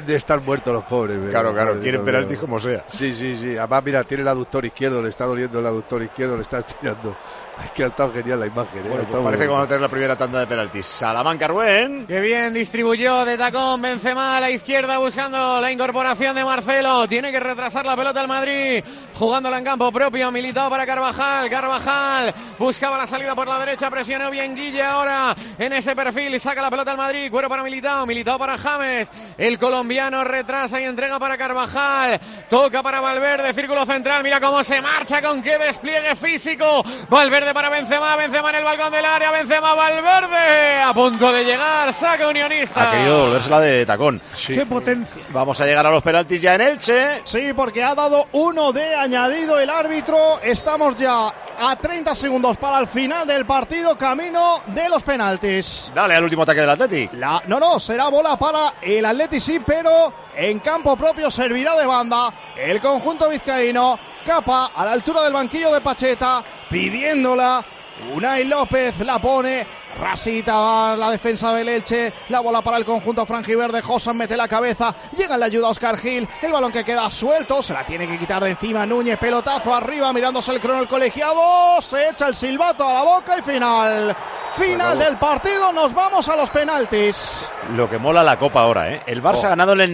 de estar muertos los pobres. Claro, quieren penaltis como sea. Sí. Además, mira, tiene el aductor izquierdo, le está doliendo el aductor izquierdo, le está estirando. Es que ha estado genial la imagen. Bueno, pues parece que vamos a tener la primera tanda de penaltis. Salamanca, Rubén. Qué bien distribuyó de tacón Benzema a la izquierda buscando la incorporación de Marcelo. Tiene que retrasar la pelota al Madrid. Jugándola en campo propio. Militao para Carvajal. Carvajal buscaba la salida por la derecha. Presionó bien Guille ahora en ese perfil. Y saca la pelota al Madrid. Cuero para Militao. Militao para James. El colombiano retrasa y entrega para Carvajal. Toca para Valverde. Círculo central. Mira cómo se marcha. Con qué despliegue físico. Valverde para Benzema en el balcón del área, Benzema, Valverde, a punto de llegar, saca Unionista. Ha querido volvérsela de tacón. Sí. ¡Qué potencia! Vamos a llegar a los penaltis ya en Elche. Sí, porque ha dado uno de añadido el árbitro. Estamos ya a 30 segundos para el final del partido, camino de los penaltis. Dale al último ataque del Atleti. No, será bola para el Atleti, sí, pero en campo propio servirá de banda el conjunto vizcaíno. Capa a la altura del banquillo de Pacheta, pidiéndola. Unai López la pone. Rasita va la defensa del Elche. La bola para el conjunto franjiverde. Josan mete la cabeza. Llega en la ayuda Óscar Gil. El balón que queda suelto. Se la tiene que quitar de encima Núñez. Pelotazo arriba. Mirándose el crono el colegiado. Se echa el silbato a la boca y final. Final del partido. Nos vamos a los penaltis. Lo que mola la Copa ahora, ¿eh? El Barça ha ganado en el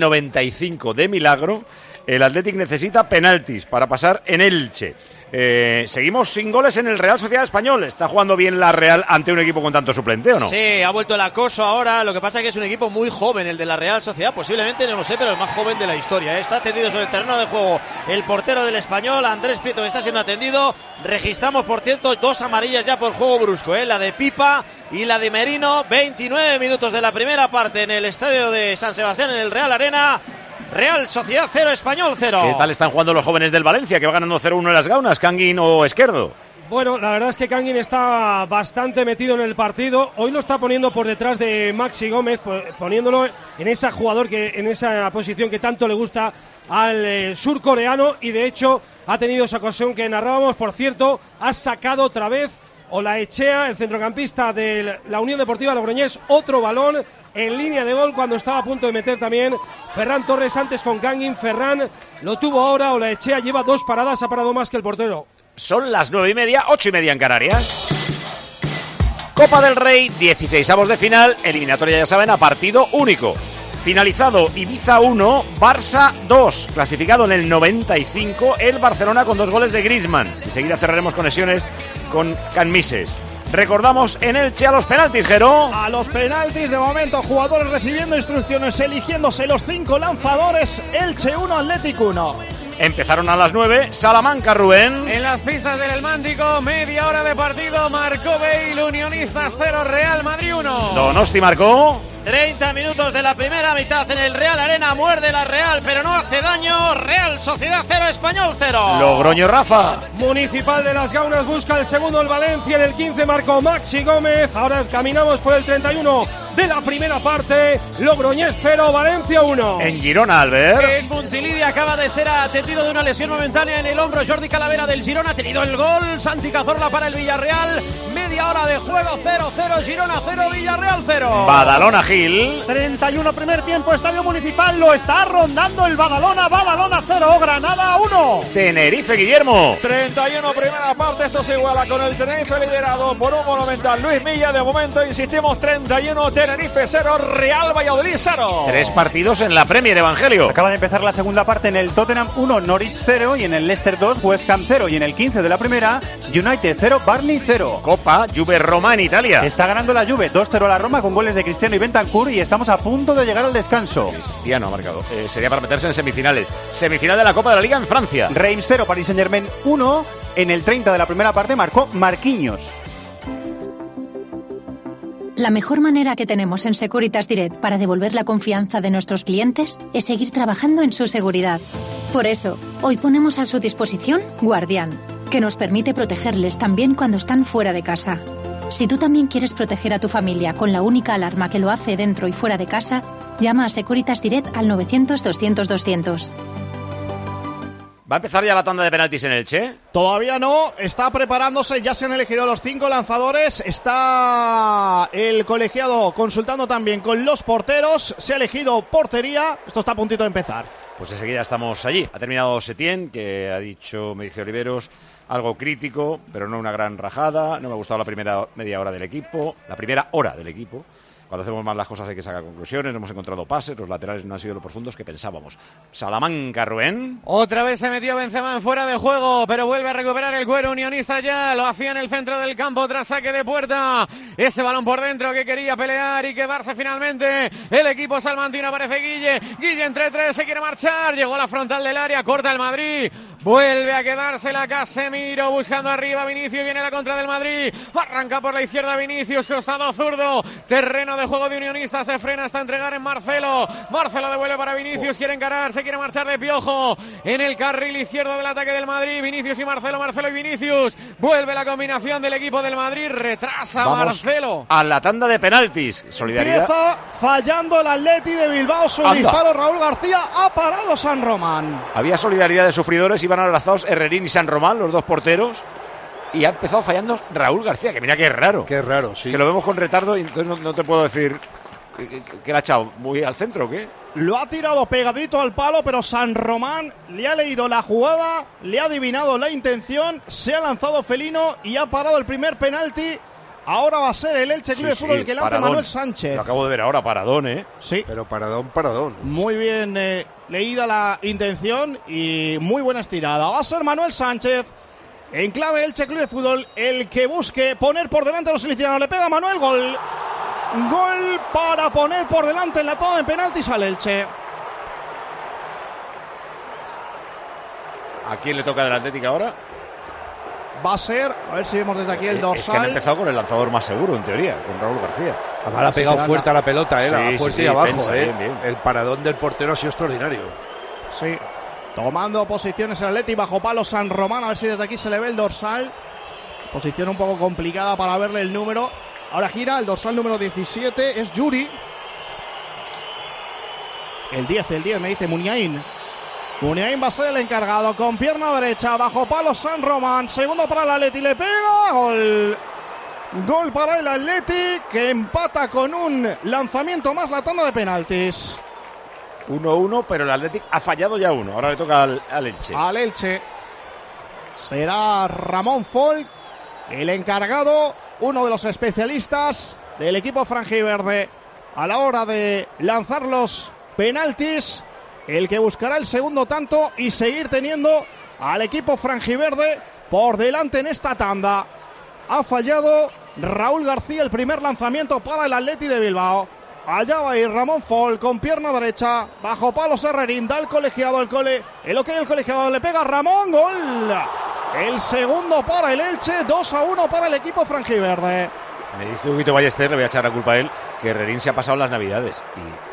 95 de milagro. El Athletic necesita penaltis para pasar en Elche. Seguimos sin goles en el Real Sociedad Español. ¿Está jugando bien la Real ante un equipo con tanto suplente o no? Sí, ha vuelto el acoso ahora. Lo que pasa es que es un equipo muy joven, el de la Real Sociedad. Posiblemente, no lo sé, pero el más joven de la historia. Está atendido sobre el terreno de juego el portero del Español, Andrés Prieto, que está siendo atendido. Registramos, por cierto, 2 amarillas ya por juego brusco, la de Pipa y la de Merino. 29 minutos de la primera parte en el estadio de San Sebastián, en el Real Arena. Real Sociedad 0, Español 0. ¿Qué tal están jugando los jóvenes del Valencia, que va ganando 0-1 en las Gaunas? ¿Canguin o Esquerdo? Bueno, la verdad es que Canguin está bastante metido en el partido. Hoy lo está poniendo por detrás de Maxi Gómez, poniéndolo en esa en esa posición que tanto le gusta al surcoreano, y de hecho ha tenido esa ocasión que narrábamos. Por cierto, ha sacado otra vez Olaechea, el centrocampista de la Unión Deportiva Logroñés, otro balón en línea de gol cuando estaba a punto de meter también Ferran Torres antes con Canguin. Ferran lo tuvo ahora. Olaechea lleva 2 paradas, ha parado más que el portero. Son las 9:30, 8:30 en Canarias. Copa del Rey, 16avos de final, eliminatoria, ya saben, a partido único. Finalizado Ibiza 1, Barça 2, clasificado en el 95 el Barcelona con 2 goles de Griezmann. Enseguida cerraremos conexiones con Canmises. Recordamos en Elche a los penaltis, Jero. A los penaltis, de momento, jugadores recibiendo instrucciones, eligiéndose los 5 lanzadores. Elche 1, Athletic 1. Empezaron a las 9, Salamanca, Rubén. En las pistas del Helmántico, media hora de partido, marcó Bale, Unionistas 0, Real Madrid 1. Donosti marcó. 30 minutos de la primera mitad en el Real Arena, muerde la Real, pero no hace daño. Real Sociedad 0, Español 0. Logroño, Rafa. Municipal de las Gaunas busca el segundo el Valencia, en el 15 marcó Maxi Gómez. Ahora caminamos por el 31 de la primera parte. Logroñés 0, Valencia 1. En Girona, Albert. En Montilivi acaba de ser atendido de una lesión momentánea en el hombro Jordi Calavera del Girona. Ha tenido el gol Santi Cazorla para el Villarreal. Media hora de juego, 0-0, Girona 0, Villarreal 0. Badalona, Gil. 31 primer tiempo, Estadio Municipal, lo está rondando el Badalona. Badalona 0, Granada 1. Tenerife, Guillermo. 31 primera parte, esto se iguala con el Tenerife liderado por un monumental Luis Milla. De momento, insistimos, 31, Tenerife 0, Real Valladolid 0. 3 partidos en la Premier, Evangelio. Acaba de empezar la segunda parte en el Tottenham 1, Norwich 0, y en el Leicester 2, West Ham 0, y en el 15 de la primera, United 0, Burnley 0. Copa, Juve-Roma en Italia. Está ganando la Juve 2-0 a la Roma con goles de Cristiano y Bentancur, y estamos a punto de llegar al descanso. Cristiano ha marcado. Sería para meterse en semifinales. Semifinal de la Copa de la Liga en Francia. Reims 0, Paris Saint-Germain 1. En el 30 de la primera parte marcó Marquinhos. La mejor manera que tenemos en Securitas Direct para devolver la confianza de nuestros clientes es seguir trabajando en su seguridad. Por eso, hoy ponemos a su disposición Guardián, que nos permite protegerles también cuando están fuera de casa. Si tú también quieres proteger a tu familia con la única alarma que lo hace dentro y fuera de casa, llama a Securitas Direct al 900 200 200. ¿Va a empezar ya la tanda de penaltis en Elche? Todavía no, está preparándose, ya se han elegido los 5 lanzadores, está el colegiado consultando también con los porteros, se ha elegido portería, esto está a puntito de empezar. Pues enseguida estamos allí. Ha terminado Setién, que ha dicho, me dice Oliveros, algo crítico, pero no una gran rajada. No me ha gustado la primera media hora del equipo, la primera hora del equipo. Cuando hacemos mal las cosas hay que sacar conclusiones. No hemos encontrado pases, los laterales no han sido lo profundos que pensábamos. Salamanca, Rubén. Otra vez se metió Benzema en fuera de juego, pero vuelve a recuperar el cuero unionista ya. Lo hacía en el centro del campo tras saque de puerta. Ese balón por dentro que quería pelear y quedarse finalmente. El equipo salmantino, aparece Guille. Guille entre 3, se quiere marchar. Llegó a la frontal del área, corta el Madrid. Vuelve a quedarse la Casemiro buscando arriba Vinicius. Viene la contra del Madrid. Arranca por la izquierda Vinicius, costado zurdo. Terreno de juego de Unionistas, se frena hasta entregar en Marcelo. Marcelo devuelve para Vinicius, quiere encarar, se quiere marchar de piojo en el carril izquierdo del ataque del Madrid. Vinicius y Marcelo, Marcelo y Vinicius. Vuelve la combinación del equipo del Madrid, retrasa Marcelo. A la tanda de penaltis. Solidaridad. Empieza fallando el Atleti de Bilbao, su disparo Raúl García, ha parado San Román. Había solidaridad de sufridores, iban abrazados Herrerín y San Román, los dos porteros. Y ha empezado fallando Raúl García, que mira que es raro. Qué raro, sí. Que lo vemos con retardo y entonces no te puedo decir que la ha echado muy al centro, ¿o qué? Lo ha tirado pegadito al palo, pero San Román le ha leído la jugada, le ha adivinado la intención, se ha lanzado felino y ha parado el primer penalti. Ahora va a ser el Elche Club de Fútbol el que lance Manuel Sánchez. Lo acabo de ver ahora, paradón, ¿eh? Sí. Pero paradón. Muy bien leída la intención y muy buena estirada. Va a ser Manuel Sánchez. En clave Elche Club de Fútbol, el que busque poner por delante a los ilicitanos. Le pega Manuel, gol. Gol para poner por delante en la toma de penaltis al Elche. ¿A quién le toca del Atlético ahora? Va a ser, a ver si vemos desde aquí el dorsal. Es que han empezado con el lanzador más seguro, en teoría, con Raúl García. Además, ha pegado fuerte a la pelota, la fuerte y abajo. Pensa, bien. El paradón del portero ha sido extraordinario. Sí. Tomando posiciones el Atleti, bajo palo San Román, a ver si desde aquí se le ve el dorsal. Posición un poco complicada para verle el número. Ahora gira el dorsal número 17, es Yuri. El 10 me dice Muniain. Muniain va a ser el encargado con pierna derecha, bajo palo San Román. Segundo para el Atleti, le pega, gol. Gol para el Atleti, que empata con un lanzamiento más la tanda de penaltis. 1-1, pero el Athletic ha fallado ya uno. Ahora le toca al Elche. Al Elche. Será Ramón Folk el encargado, uno de los especialistas del equipo franjiverde a la hora de lanzar los penaltis. El que buscará el segundo tanto y seguir teniendo al equipo franjiverde por delante en esta tanda. Ha fallado Raúl García el primer lanzamiento para el Atleti de Bilbao. Allá va a ir Ramón Folk con pierna derecha, bajo palos Herrerín, da el colegiado, el colegiado, le pega Ramón, gol. El segundo para el Elche, 2-1 para el equipo franjiverde. Me dice Huguito Ballester, le voy a echar la culpa a él, que Herrerín se ha pasado las navidades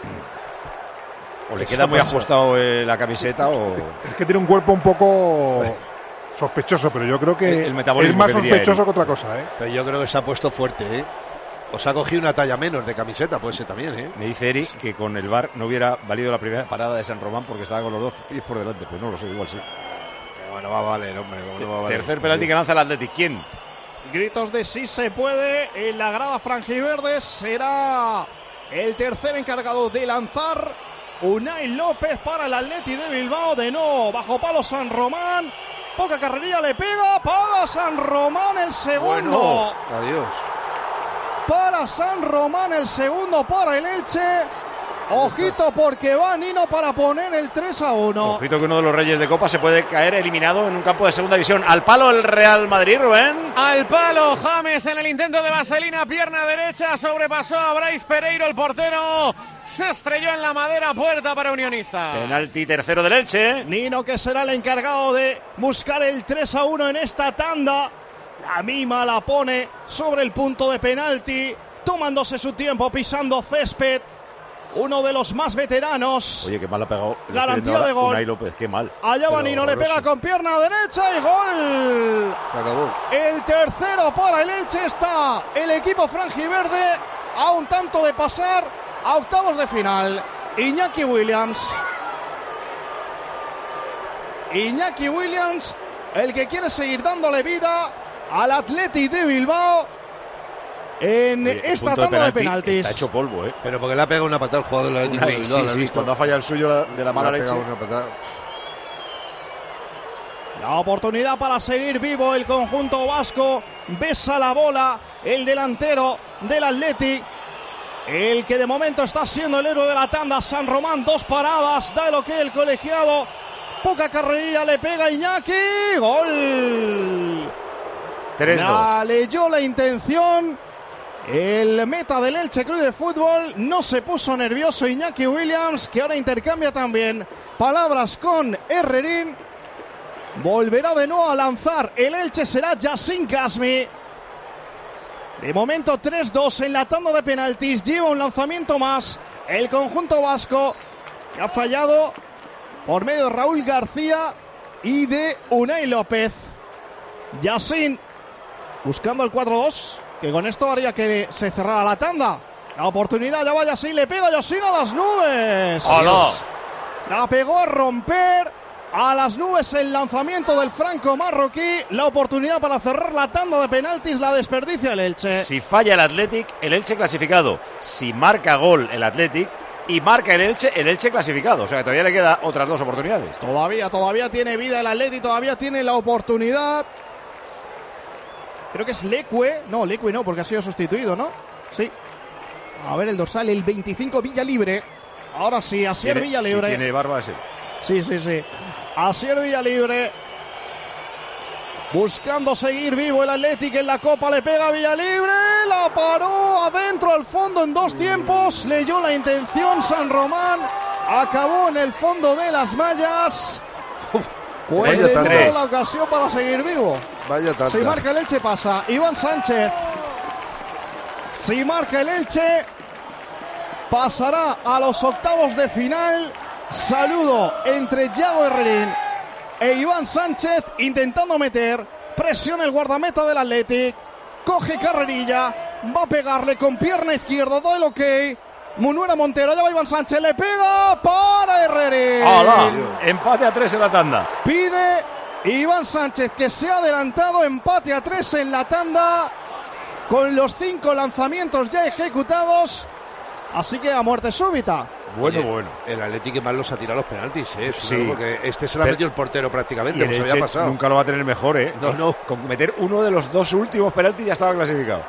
o le queda muy ajustado la camiseta o... Es que tiene un cuerpo un poco sospechoso, pero yo creo que el metabolismo es más que sospechoso que otra cosa, ¿eh? Pero yo creo que se ha puesto fuerte, ¿eh? O se ha cogido una talla menos de camiseta, puede ser también, ¿eh? Me dice Eric que con el VAR no hubiera valido la primera parada de San Román porque estaba con los dos pies por delante. Pues no lo sé, igual sí. Pero bueno, va a valer, hombre. No va a valer. Tercer penalti que lanza el Athletic. ¿Quién? Gritos de sí se puede en la grada franjiverde. Será el tercer encargado de lanzar. Unai López para el Atleti de Bilbao. De nuevo, bajo palo San Román. Poca carrería le pega. Para San Román el segundo. Bueno, adiós. Para San Román el segundo para el Elche. Ojito porque va Nino para poner el 3-1. Ojito que uno de los Reyes de Copa se puede caer eliminado en un campo de segunda división. Al palo el Real Madrid, Rubén. Al palo James en el intento de vaselina, pierna derecha, sobrepasó a Brais Pereiro, el portero. Se estrelló en la madera, puerta para Unionistas. Penalti tercero del Elche. Nino que será el encargado de buscar el 3-1 en esta tanda. La mima la pone sobre el punto de penalti, tomándose su tiempo, pisando césped. Uno de los más veteranos. Oye, qué mal ha pegado. Garantía de gol. Unai López, qué mal. Allá va Nino, le pega con pierna derecha y gol. Se acabó. El tercero para el Elche. Está el equipo franjiverde a un tanto de pasar a octavos de final. Iñaki Williams. Iñaki Williams, el que quiere seguir dándole vida al Athletic de Bilbao en esta tanda de penaltis. Está hecho polvo, ¿eh? Pero porque le ha pegado una patada al jugador del Atlético de Bilbao. Sí, cuando ha fallado el suyo de la mala leche. La oportunidad para seguir vivo el conjunto vasco. Besa la bola el delantero del Athletic. El que de momento está siendo el héroe de la tanda. San Román, 2 paradas. Da lo que el colegiado. Poca carrerilla le pega Iñaki. ¡Gol! 3-2. Leyó la intención. El meta del Elche Club de Fútbol. No se puso nervioso Iñaki Williams, que ahora intercambia también palabras con Herrerín. Volverá de nuevo a lanzar el Elche, será Yassin Kasmi. De momento 3-2 en la tanda de penaltis. Lleva un lanzamiento más el conjunto vasco, que ha fallado por medio de Raúl García y de Unai López. Yassin buscando el 4-2, que con esto haría que se cerrara la tanda. La oportunidad, ya va Yassin, le pega Yassin a las nubes. ¡Hola! La pegó a romper. A las nubes el lanzamiento del franco marroquí. La oportunidad para cerrar la tanda de penaltis la desperdicia el Elche. Si falla el Athletic, el Elche clasificado. Si marca gol el Athletic y marca el Elche clasificado. O sea que todavía le queda otras 2 oportunidades. Todavía tiene vida el Athletic, todavía tiene la oportunidad. Creo que es Leque. No, Leque no, porque ha sido sustituido, ¿no? Sí. A ver el dorsal, el 25, Villalibre. Ahora sí, Asier Villalibre. Si tiene barba, sí. Sí. Asier Villalibre. Buscando seguir vivo el Athletic en la Copa. Le pega a Villalibre. La paró adentro al fondo en 2 tiempos. Leyó la intención San Román. Acabó en el fondo de las mallas. Pues le dio la ocasión para seguir vivo. Vaya tanta. Si marca el Elche pasa. Iván Sánchez. Si marca el Elche, pasará a los octavos de final. Saludo entre Yago Herrerín e Iván Sánchez intentando meter presión el guardameta del Athletic. Coge carrerilla, va a pegarle con pierna izquierda, da el ok. Munuera Montero, ya va Iván Sánchez, le pega para Herrerín. ¡Hala! Empate a 3 en la tanda. Pide Iván Sánchez que se ha adelantado, empate a 3 en la tanda con los 5 lanzamientos ya ejecutados. Así que a muerte súbita. Bueno. El Atlético más los ha tirado los penaltis, ¿eh? Sí. Porque este se lo ha metido el portero prácticamente, y el pues había pasado. Nunca lo va a tener mejor, ¿eh? No. Con meter uno de los 2 últimos penaltis ya estaba clasificado.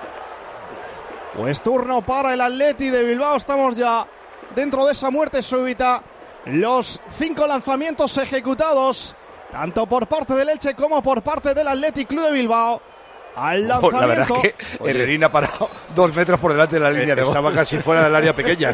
Pues turno para el Athletic de Bilbao. Estamos ya dentro de esa muerte súbita. Los 5 lanzamientos ejecutados, tanto por parte del Elche como por parte del Athletic Club de Bilbao. Al lanzamiento. La verdad es que Herrerín ha parado 2 metros por delante de la línea de gol. Estaba casi fuera del área pequeña.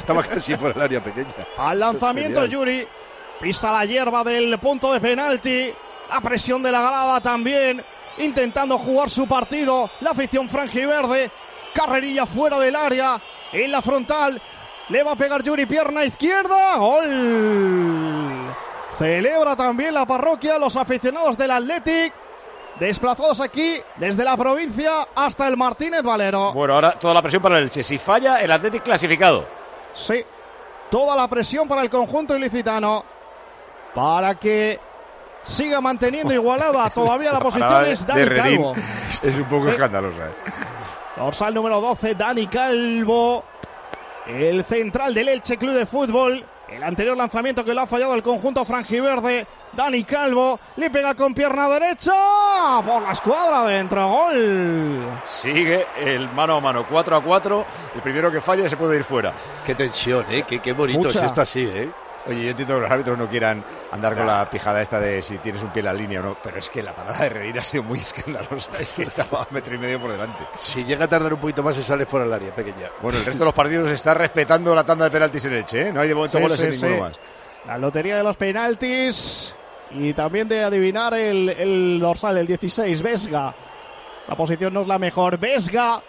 Al lanzamiento Yuri. Pisa la hierba del punto de penalti. La presión de la grada también. Intentando jugar su partido. La afición franjiverde. Carrerilla fuera del área. En la frontal. Le va a pegar Yuri, pierna izquierda. ¡Gol! Celebra también la parroquia los aficionados del Athletic. Desplazados aquí desde la provincia hasta el Martínez Valero. Bueno, ahora toda la presión para el Elche. Si falla, el Athletic clasificado. Sí, toda la presión para el conjunto ilicitano para que siga manteniendo igualada todavía la posición es Dani Calvo. Es un poco escandalosa. Dorsal número 12, Dani Calvo, el central del Elche Club de Fútbol. El anterior lanzamiento que lo ha fallado el conjunto franjiverde. Dani Calvo le pega con pierna derecha por la escuadra adentro. Gol. Sigue el mano a mano, 4-4. El primero que falle se puede ir fuera. Qué tensión, qué bonito es esto así, Oye, yo entiendo que los árbitros no quieran andar con la pijada esta de si tienes un pie en la línea o no, pero es que la parada de Herrerín ha sido muy escandalosa. Es que estaba a 1,5 metros por delante. Si llega a tardar un poquito más se sale fuera del área pequeña. Bueno, el resto de los partidos está respetando la tanda de penaltis en Elche, No hay de momento goles en ninguno más. La lotería de los penaltis y también de adivinar el dorsal, el 16, Vesga. La posición no es la mejor. Vesga,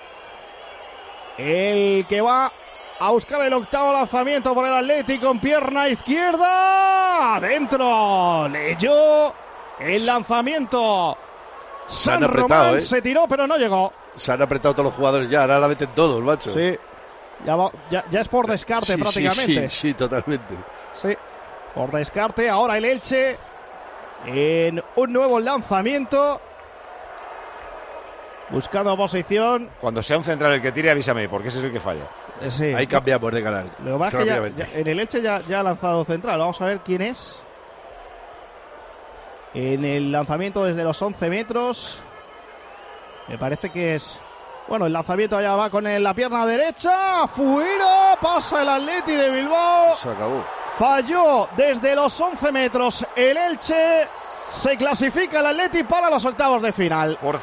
el que va a buscar el octavo lanzamiento por el Atlético con pierna izquierda. Adentro. Leyó el lanzamiento. San Román se tiró, pero no llegó. Se han apretado todos los jugadores ya. Ahora la meten todos, macho. Sí. Ya es por descarte prácticamente. Sí, totalmente. Sí. Por descarte. Ahora el Elche en un nuevo lanzamiento. Buscando posición. Cuando sea un central el que tire, avísame, porque ese es el que falla. Sí. Ahí cambiamos de canal. Lo que pasa es que ya, en el Elche ya ha lanzado central. Vamos a ver quién es. En el lanzamiento desde los 11 metros. Me parece que es... Bueno, el lanzamiento allá va con la pierna derecha. Fuera. Pasa el Atleti de Bilbao. Se acabó. Falló desde los 11 metros el Elche. Se clasifica el Atleti para los octavos de final. Por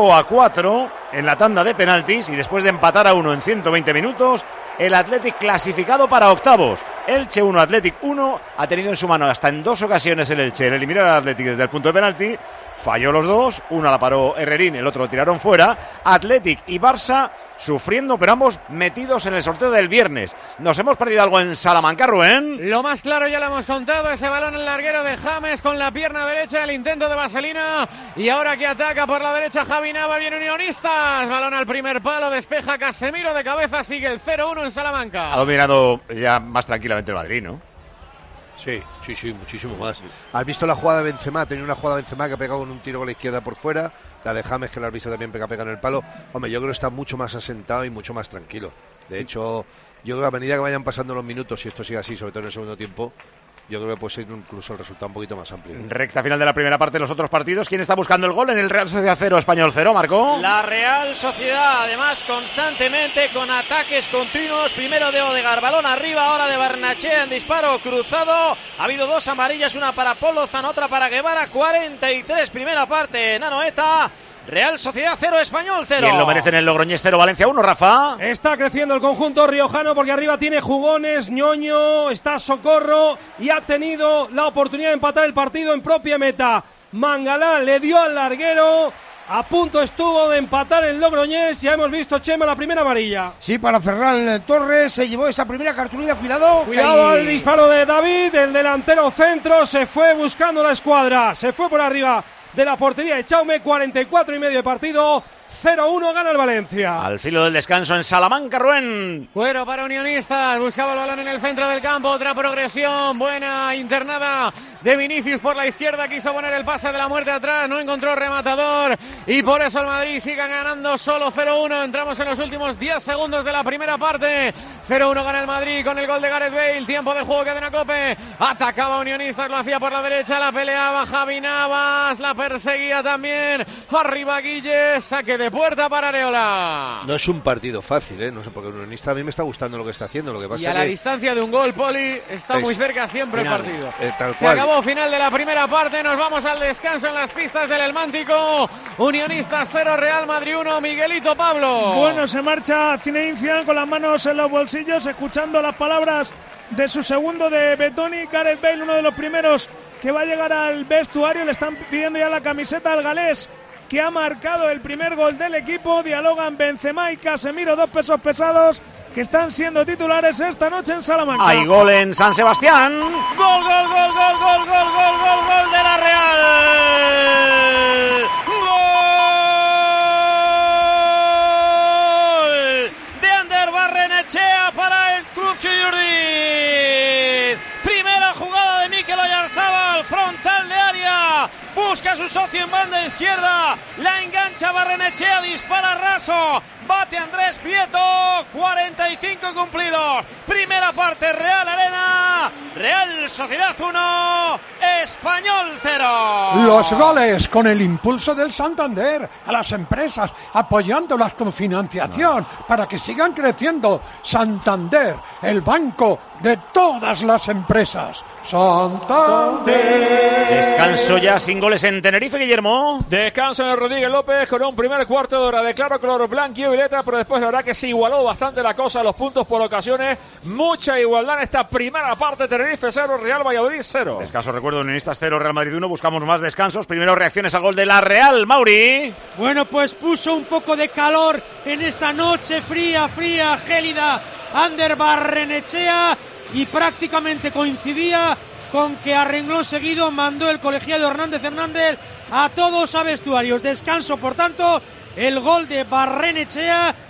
5-4 en la tanda de penaltis y después de empatar a 1 en 120 minutos, el Athletic clasificado para octavos. Elche 1, Athletic 1. Ha tenido en su mano hasta en 2 ocasiones el Elche en eliminar al Athletic desde el punto de penalti. Falló los dos, una la paró Herrerín, el otro lo tiraron fuera. Athletic y Barça sufriendo, pero ambos metidos en el sorteo del viernes. Nos hemos perdido algo en Salamanca, Rubén. Lo más claro ya lo hemos contado, ese balón en el larguero de James con la pierna derecha, el intento de Vaselina, y ahora que ataca por la derecha Javi Nava, viene Unionistas, balón al primer palo, despeja Casemiro de cabeza, sigue el 0-1 en Salamanca. Ha dominado ya más tranquilamente el Madrid, ¿no? Sí, muchísimo más. ¿Has visto la jugada de Benzema? Tenía una jugada de Benzema que ha pegado con un tiro con la izquierda por fuera, la de James que la has visto también pega en el palo. Hombre, yo creo que está mucho más asentado y mucho más tranquilo. De hecho, yo creo que a medida que vayan pasando los minutos, si esto sigue así, sobre todo en el segundo tiempo, yo creo que puede ser incluso el resultado un poquito más amplio. Recta final de la primera parte de los otros partidos. ¿Quién está buscando el gol en el Real Sociedad 0, Español 0, Marco? La Real Sociedad, además constantemente con ataques continuos. Primero de Odegaard, balón arriba, ahora de Barnechea en disparo cruzado. Ha habido 2 amarillas, una para Polozan, otra para Guevara. 43, primera parte, Nanoeta. Real Sociedad 0, Español 0. ¿Quién lo merece en el Logroñés 0, Valencia 1, Rafa? Está creciendo el conjunto riojano porque arriba tiene jugones, Ñoño, está Socorro y ha tenido la oportunidad de empatar el partido en propia meta. Mangalá le dio al larguero. A punto estuvo de empatar el Logroñés. Ya hemos visto, Chema, la primera amarilla. Sí, para Ferran Torres se llevó esa primera cartulina. Cuidado al disparo de David. El delantero centro se fue buscando la escuadra. Se fue por arriba de la portería de Chaume. 44 y medio de partido. 0-1 gana el Valencia. Al filo del descanso en Salamanca, Rubén. Cuero para Unionistas, buscaba el balón en el centro del campo, otra progresión, buena internada de Vinicius por la izquierda, quiso poner el pase de la muerte atrás, no encontró rematador y por eso el Madrid sigue ganando solo 0-1. Entramos en los últimos 10 segundos de la primera parte. 0-1 gana el Madrid con el gol de Gareth Bale, tiempo de juego que Cadena Cope. Atacaba Unionistas, lo hacía por la derecha, la peleaba Javi Navas, la perseguía también. Arriba Guille, saque de puerta para Areola. No es un partido fácil, no sé, porque el Unionista a mí me está gustando lo que está haciendo. Lo que pasa y a la distancia de un gol, Poli, está muy cerca siempre final, el partido. Tal Se cual. acabó, final de la primera parte, nos vamos al descanso en las pistas del El Mántico. Unionistas 0, Real Madrid 1, Miguelito Pablo. Bueno, se marcha Zinedine Zidane con las manos en los bolsillos, escuchando las palabras de su segundo de Betoni. Gareth Bale, uno de los primeros que va a llegar al vestuario, le están pidiendo ya la camiseta al galés, que ha marcado el primer gol del equipo. Dialogan Benzema y Casemiro, 2 pesos pesados que están siendo titulares esta noche en Salamanca. Hay gol en San Sebastián. Gol de la Real. Gol de Ander Barrenechea para el Club Chillurdín. Primera jugada de Mikel Oyarzábal, frontal de área. Busca a su socio en banda izquierda, la engancha Barrenechea, dispara raso, bate Andrés Prieto, 45 cumplidos. Primera parte, Real Arena, Real Sociedad 1, Español 0. Los goles con el impulso del Santander a las empresas, apoyándolas con financiación para que sigan creciendo. Santander, el banco de todas las empresas. Santander. Descanso ya sin goles en Tenerife, Guillermo. Descanso en el Rodríguez López con un primer cuarto de hora de claro color blanco y violeta, pero después la verdad que se igualó bastante la cosa, los puntos por ocasiones, mucha igualdad en esta primera parte. Tenerife 0, Real Valladolid 0. Descanso, recuerdo, Unionistas 0, Real Madrid 1, buscamos más descansos. Primero reacciones al gol de la Real, Mauri. Bueno, pues puso un poco de calor en esta noche fría, gélida, Ander Barrenechea, y prácticamente coincidía con que a renglón seguido mandó el colegiado Hernández a todos a vestuarios. Descanso, por tanto, el gol de Barrenechea,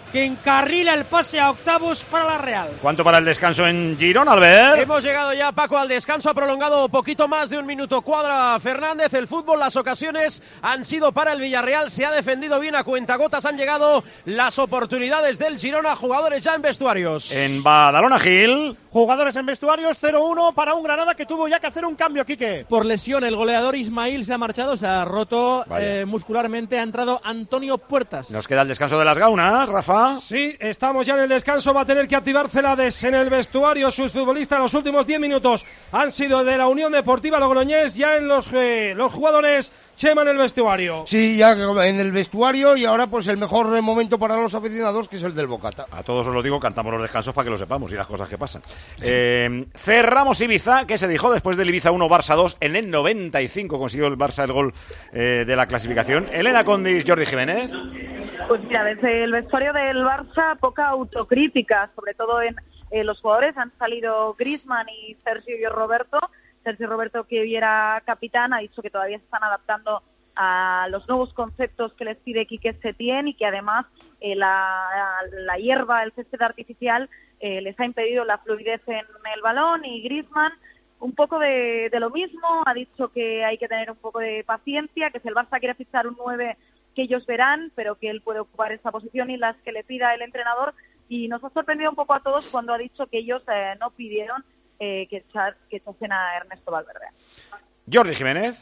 que encarrila el pase a octavos para la Real. ¿Cuánto para el descanso en Girona, Albert? Hemos llegado ya, Paco, al descanso. Ha prolongado poquito más de un minuto. Cuadra Fernández. El fútbol, las ocasiones han sido para el Villarreal. Se ha defendido bien a cuentagotas. Han llegado las oportunidades del Girona. Jugadores ya en vestuarios. En Badalona, Gil. Jugadores en vestuarios, 0-1 para un Granada que tuvo ya que hacer un cambio, Quique. Por lesión, el goleador Ismail se ha marchado, se ha roto muscularmente. Ha entrado Antonio Puertas. Nos queda el descanso de las gaunas, Rafa. Sí, estamos ya en el descanso. Va a tener que activar Celades en el vestuario. Sus futbolistas los últimos 10 minutos han sido de la Unión Deportiva Logroñés. Ya en los jugadores, Chema en el vestuario. Sí, ya en el vestuario, y ahora pues el mejor momento para los aficionados, que es el del Bocata. A todos os lo digo, cantamos los descansos para que lo sepamos y las cosas que pasan. Cerramos Ibiza, que se dijo después del Ibiza 1, Barça 2. En el 95 consiguió el Barça el gol de la clasificación. Elena Condis, Jordi Jiménez. Pues mira, desde el vestuario del Barça, poca autocrítica, sobre todo en los jugadores. Han salido Griezmann y Sergio Roberto. Sergio Roberto, que era capitán, ha dicho que todavía se están adaptando a los nuevos conceptos que les pide Quique Setién, y que además la hierba, el césped artificial, les ha impedido la fluidez en el balón. Y Griezmann, un poco de lo mismo, ha dicho que hay que tener un poco de paciencia, que si el Barça quiere fichar un 9, que ellos verán, pero que él puede ocupar esa posición y las que le pida el entrenador. Y nos ha sorprendido un poco a todos cuando ha dicho que ellos no pidieron que echasen a Ernesto Valverde. Jordi Jiménez.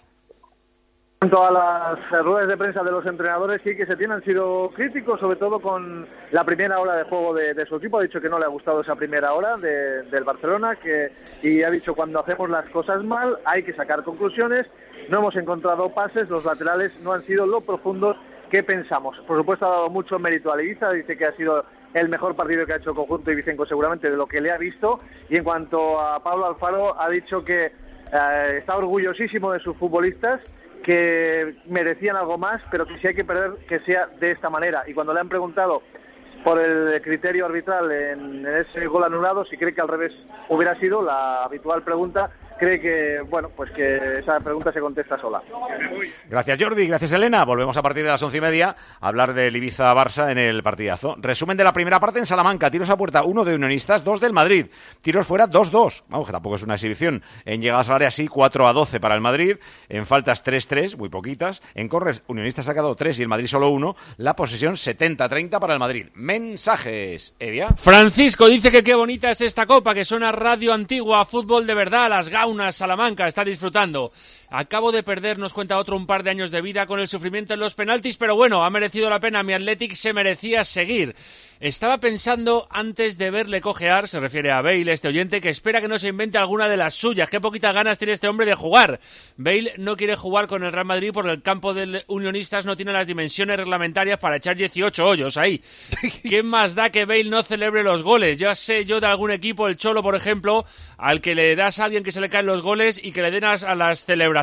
En todas las ruedas de prensa de los entrenadores, sí que Setién han sido críticos, sobre todo con la primera hora de juego de su equipo. Ha dicho que no le ha gustado esa primera hora del Barcelona, y ha dicho cuando hacemos las cosas mal hay que sacar conclusiones. No hemos encontrado pases, los laterales no han sido lo profundos que pensamos. Por supuesto, ha dado mucho mérito a Ibiza, dice que ha sido el mejor partido que ha hecho el conjunto ibicenco seguramente de lo que le ha visto. Y en cuanto a Pablo Alfaro, ha dicho que está orgullosísimo de sus futbolistas, que merecían algo más, pero que si hay que perder, que sea de esta manera. Y cuando le han preguntado por el criterio arbitral en ese gol anulado, si cree que al revés hubiera sido, la habitual pregunta, cree que, bueno, pues que esa pregunta se contesta sola. Gracias, Jordi. Gracias, Elena. Volvemos a partir de las 11:30 a hablar del Ibiza-Barça en el partidazo. Resumen de la primera parte en Salamanca. Tiros a puerta, 1 de Unionistas, 2 del Madrid. Tiros fuera, 2-2. Vamos, que tampoco es una exhibición. En llegadas al área, sí, 4-12 para el Madrid. En faltas, 3-3, muy poquitas. En corners, Unionistas ha sacado 3 y el Madrid solo 1. La posesión, 70-30 para el Madrid. Mensajes, Evia. Francisco dice que qué bonita es esta copa, que suena radio antigua, fútbol de verdad, las Salamanca está disfrutando. Acabo de perder, nos cuenta otro, un par de años de vida con el sufrimiento en los penaltis, pero bueno, ha merecido la pena. Mi Athletic se merecía seguir. Estaba pensando antes de verle cojear, se refiere a Bale, este oyente, que espera que no se invente alguna de las suyas. Qué poquitas ganas tiene este hombre de jugar. Bale no quiere jugar con el Real Madrid porque el campo del Unionistas no tiene las dimensiones reglamentarias para echar 18 hoyos ahí. ¿Qué más da que Bale no celebre los goles? Ya sé yo de algún equipo, el Cholo, por ejemplo, al que le das a alguien que se le caen los goles y que le den a las celebraciones.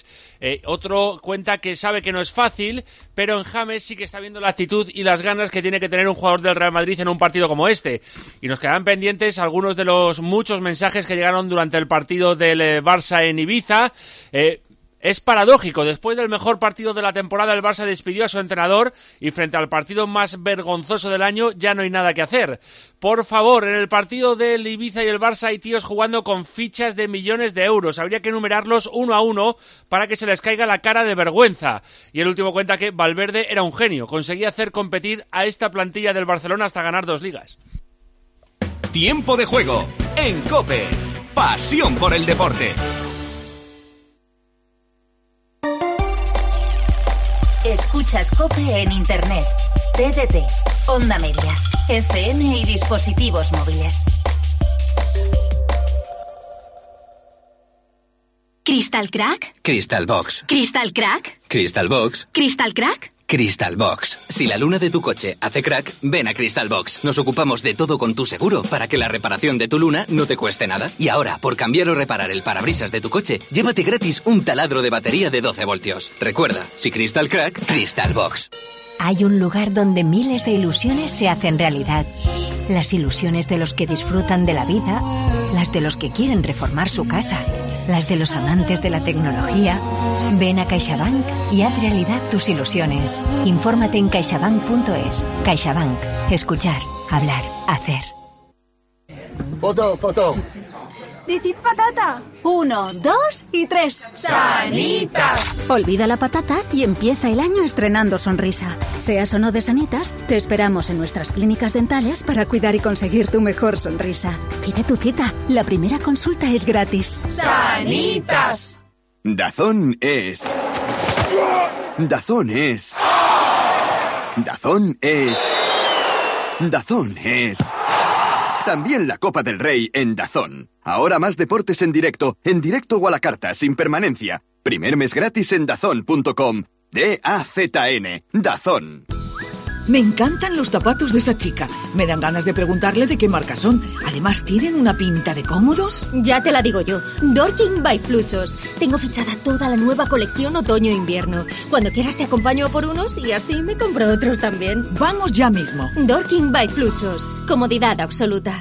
Otro cuenta que sabe que no es fácil, pero en James sí que está viendo la actitud y las ganas que tiene que tener un jugador del Real Madrid en un partido como este. Y nos quedan pendientes algunos de los muchos mensajes que llegaron durante el partido del Barça en Ibiza. Es paradójico, después del mejor partido de la temporada el Barça despidió a su entrenador y frente al partido más vergonzoso del año ya no hay nada que hacer. Por favor, en el partido del Ibiza y el Barça hay tíos jugando con fichas de millones de euros. Habría que enumerarlos uno a uno para que se les caiga la cara de vergüenza. Y el último cuenta que Valverde era un genio, conseguía hacer competir a esta plantilla del Barcelona hasta ganar 2 ligas. Tiempo de juego en COPE. Pasión por el deporte. Escuchas COPE en Internet, TDT, Onda Media, FM y dispositivos móviles. ¿Crystal Crack? Crystal Box. ¿Crystal Crack? Crystal Box. ¿Crystal Crack? Crystal Box. Si la luna de tu coche hace crack, ven a Crystal Box. Nos ocupamos de todo con tu seguro para que la reparación de tu luna no te cueste nada. Y ahora, por cambiar o reparar el parabrisas de tu coche, llévate gratis un taladro de batería de 12 voltios. Recuerda, si Crystal Crack, Crystal Box. Hay un lugar donde miles de ilusiones se hacen realidad. Las ilusiones de los que disfrutan de la vida las de los que quieren reformar su casa, las de los amantes de la tecnología. Ven a CaixaBank y haz realidad tus ilusiones. Infórmate en caixabank.es. CaixaBank. Escuchar, hablar, hacer. Foto. Decid patata. 1, 2 y 3. ¡Sanitas! Olvida la patata y empieza el año estrenando sonrisa. Seas o no de Sanitas, te esperamos en nuestras clínicas dentales para cuidar y conseguir tu mejor sonrisa. Pide tu cita. La primera consulta es gratis. ¡Sanitas! Dazón es... Dazón es... Dazón es... Dazón es... También la Copa del Rey en Dazón. Ahora más deportes en directo o a la carta, sin permanencia. Primer mes gratis en dazón.com. D-A-Z-N. Dazón. Me encantan los zapatos de esa chica. Me dan ganas de preguntarle de qué marca son. Además, ¿tienen una pinta de cómodos? Ya te la digo yo. Dorking by Fluchos. Tengo fichada toda la nueva colección otoño-invierno. Cuando quieras te acompaño por unos y así me compro otros también. Vamos ya mismo. Dorking by Fluchos. Comodidad absoluta.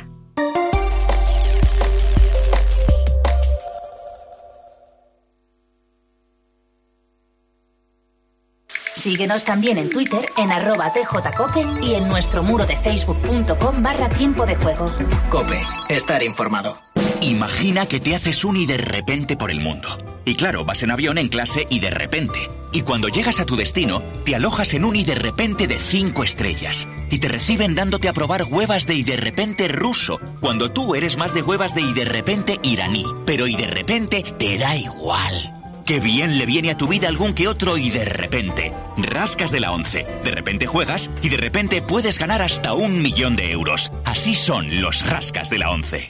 Síguenos también en Twitter en @tjcope y en nuestro muro de facebook.com/tiempo de juego. COPE. Estar informado. Imagina que te haces un y de repente por el mundo. Y claro, vas en avión en clase y de repente. Y cuando llegas a tu destino, te alojas en un y de repente de 5 estrellas. Y te reciben dándote a probar huevas de y de repente ruso, cuando tú eres más de huevas de y de repente iraní. Pero y de repente te da igual. ¡Qué bien le viene a tu vida algún que otro y de repente! Rascas de la 11. De repente juegas y de repente puedes ganar hasta 1 millón de euros. Así son los rascas de la 11.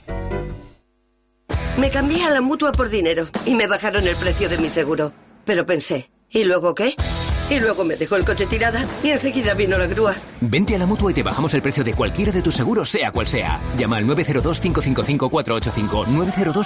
Me cambié a la Mutua por dinero y me bajaron el precio de mi seguro. Pero pensé, ¿y luego qué? Y luego me dejó el coche tirada y enseguida vino la grúa. Vente a la Mutua y te bajamos el precio de cualquiera de tus seguros, sea cual sea. Llama al 902-555-485.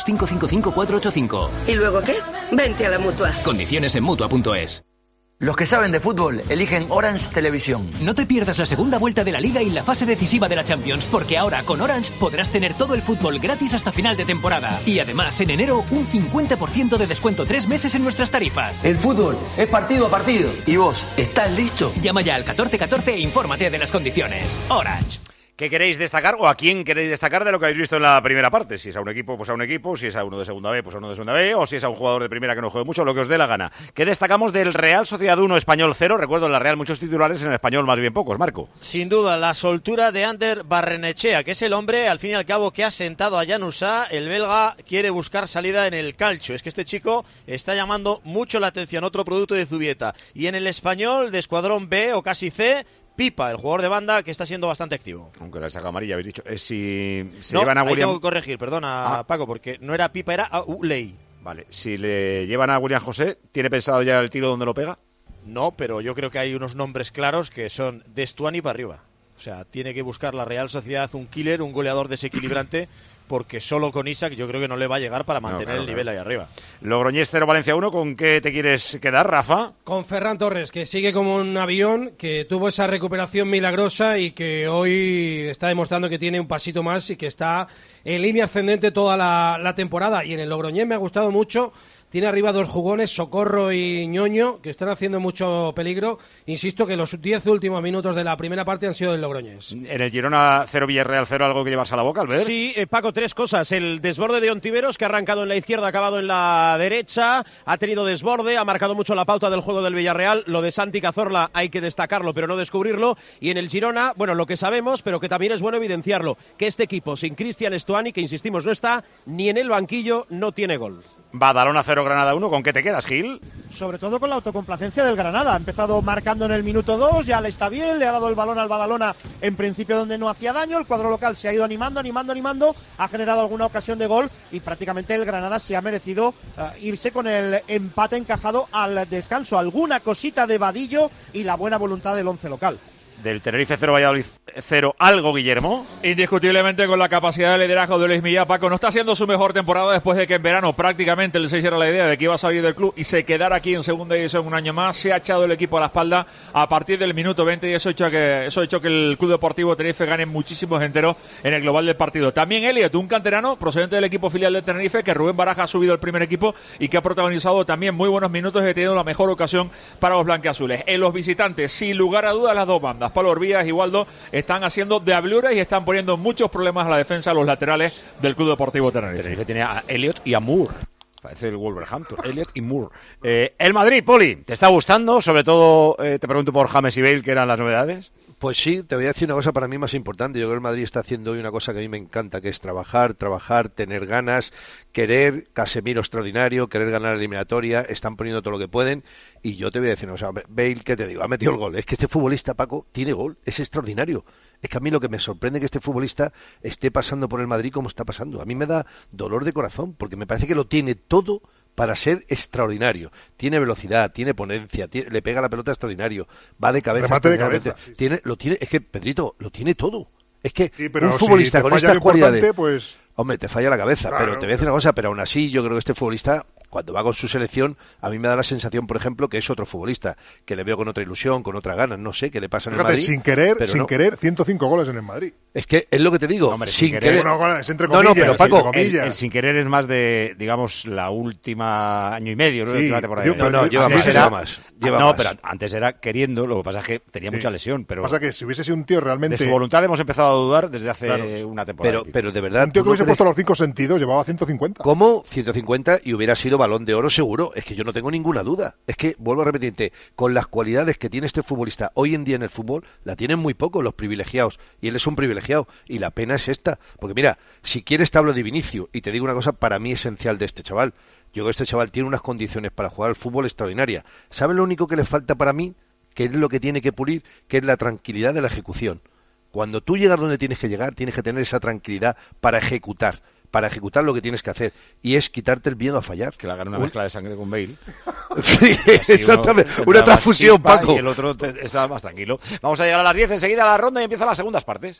902-555-485. ¿Y luego qué? Vente a la Mutua. Condiciones en Mutua.es. Los que saben de fútbol eligen Orange Televisión. No te pierdas la segunda vuelta de la Liga y la fase decisiva de la Champions, porque ahora con Orange podrás tener todo el fútbol gratis hasta final de temporada. Y además, en enero, un 50% de descuento 3 meses en nuestras tarifas. El fútbol es partido a partido. ¿Y vos, estás listo? Llama ya al 1414 e infórmate de las condiciones. Orange. ¿Qué queréis destacar o a quién queréis destacar de lo que habéis visto en la primera parte? Si es a un equipo, pues a un equipo. Si es a uno de segunda B, pues a uno de segunda B. O si es a un jugador de primera que no juegue mucho, lo que os dé la gana. ¿Qué destacamos del Real Sociedad 1, Español 0? Recuerdo en la Real muchos titulares, en el Español más bien pocos. Marco. Sin duda, la soltura de Ander Barrenechea, que es el hombre, al fin y al cabo, que ha sentado a Januzaj. El belga quiere buscar salida en el calcio. Es que este chico está llamando mucho la atención, otro producto de Zubieta. Y en el Español, de escuadrón B o casi C, Pipa, el jugador de banda, que está siendo bastante activo. Aunque la saca amarilla, habéis dicho. Si no, llevan a William... tengo que corregir, perdona, Paco, porque no era Pipa, era Uley. Vale, si le llevan a William José, ¿tiene pensado ya el tiro donde lo pega? No, pero yo creo que hay unos nombres claros que son de Stuani para arriba. O sea, tiene que buscar la Real Sociedad un killer, un goleador desequilibrante, porque solo con Isaac yo creo que no le va a llegar para mantener el nivel ahí arriba. Logroñés 0, Valencia 1, ¿con qué te quieres quedar, Rafa? Con Ferran Torres, que sigue como un avión, que tuvo esa recuperación milagrosa y que hoy está demostrando que tiene un pasito más y que está en línea ascendente toda la temporada. Y en el Logroñés me ha gustado mucho. Tiene arriba 2 jugones, Socorro y Ñoño, que están haciendo mucho peligro. Insisto que los 10 últimos minutos de la primera parte han sido del Logroñés. En el Girona 0, Villarreal 0, ¿algo que llevarse a la boca, Albert? Sí, Paco, 3 cosas. El desborde de Ontiveros, que ha arrancado en la izquierda, ha acabado en la derecha. Ha tenido desborde, ha marcado mucho la pauta del juego del Villarreal. Lo de Santi Cazorla hay que destacarlo, pero no descubrirlo. Y en el Girona, bueno, lo que sabemos, pero que también es bueno evidenciarlo, que este equipo, sin Cristian Stuani, que insistimos no está, ni en el banquillo, no tiene gol. Badalona 0, Granada 1, ¿con qué te quedas, Gil? Sobre todo con la autocomplacencia del Granada. Ha empezado marcando en el minuto 2, ya le está bien, le ha dado el balón al Badalona en principio donde no hacía daño. El cuadro local se ha ido animando, ha generado alguna ocasión de gol y prácticamente el Granada se ha merecido irse con el empate encajado al descanso. Alguna cosita de Vadillo y la buena voluntad del once local. Del Tenerife 0, Valladolid 0, algo, Guillermo. Indiscutiblemente con la capacidad de liderazgo de Luis Millán. Paco no está haciendo su mejor temporada después de que en verano prácticamente el 6 era la idea de que iba a salir del club y se quedara aquí en segunda división un año más. Se ha echado el equipo a la espalda a partir del minuto 20 y eso ha hecho que el Club Deportivo Tenerife gane muchísimos enteros en el global del partido. También Elliot, un canterano procedente del equipo filial del Tenerife, que Rubén Baraja ha subido al primer equipo y que ha protagonizado también muy buenos minutos y ha tenido la mejor ocasión para los blanquiazules. En los visitantes, sin lugar a dudas, las dos bandas, Pablo Orbías y Waldo, están haciendo de habluras y están poniendo muchos problemas a la defensa a los laterales del Club Deportivo Tenerife. Tenerife tiene a Elliot y a Moore. Parece el Wolverhampton, Elliot y Moore. El Madrid, Poli, ¿te está gustando? Sobre todo, te pregunto por James y Bale, ¿qué eran las novedades? Pues sí, te voy a decir una cosa para mí más importante. Yo creo que el Madrid está haciendo hoy una cosa que a mí me encanta, que es trabajar, tener ganas, querer. Casemiro extraordinario, querer ganar la eliminatoria, están poniendo todo lo que pueden. Y yo te voy a decir, Bale, ¿qué te digo? Ha metido el gol. Es que este futbolista, Paco, tiene gol, es extraordinario. Es que a mí lo que me sorprende es que este futbolista esté pasando por el Madrid como está pasando. A mí me da dolor de corazón, porque me parece que lo tiene todo para ser extraordinario. Tiene velocidad, tiene ponencia, le pega la pelota extraordinario, va de cabeza. Remate de cabeza. Es que, Pedrito, lo tiene todo. Es que sí, pero un futbolista si con estas cualidades, pues... hombre, te falla la cabeza, claro. Pero te voy a decir una cosa, pero aún así yo creo que este futbolista, cuando va con su selección, a mí me da la sensación, por ejemplo, que es otro futbolista, que le veo con otra ilusión, con otra ganas, no sé qué le pasa en el Madrid. Sin querer, 105 goles en el Madrid. Es que es lo que te digo, hombre, sin querer. Es entre comillas, pero Paco, el sin querer es más de, digamos, la última año y medio, ¿no? Sí, lleva más. Pero antes era queriendo, lo que pasa es que tenía mucha lesión. Pero pasa que si hubiese sido un tío realmente... De su voluntad hemos empezado a dudar desde hace una temporada. Pero de verdad... Un tío que hubiese puesto los 5 sentidos llevaba 150. ¿Cómo? 150 y hubiera sido Balón de Oro seguro. Es que yo no tengo ninguna duda. Es que, vuelvo a repetirte, con las cualidades que tiene este futbolista hoy en día en el fútbol, la tienen muy pocos los privilegiados. Y él es un privilegiado. Y la pena es esta. Porque mira, si quieres te hablo de Vinicio. Y te digo una cosa para mí esencial de este chaval. Yo creo que este chaval tiene unas condiciones para jugar al fútbol extraordinarias. ¿Sabes lo único que le falta para mí? Que es lo que tiene que pulir, que es la tranquilidad de la ejecución. Cuando tú llegas donde tienes que llegar, tienes que tener esa tranquilidad para ejecutar lo que tienes que hacer, y es quitarte el miedo a fallar. Que le hagan una mezcla de sangre con Bale. Sí, exactamente, una transfusión, Paco. Y el otro está más tranquilo. Vamos a llegar a las 10, enseguida a la ronda y empiezan las segundas partes.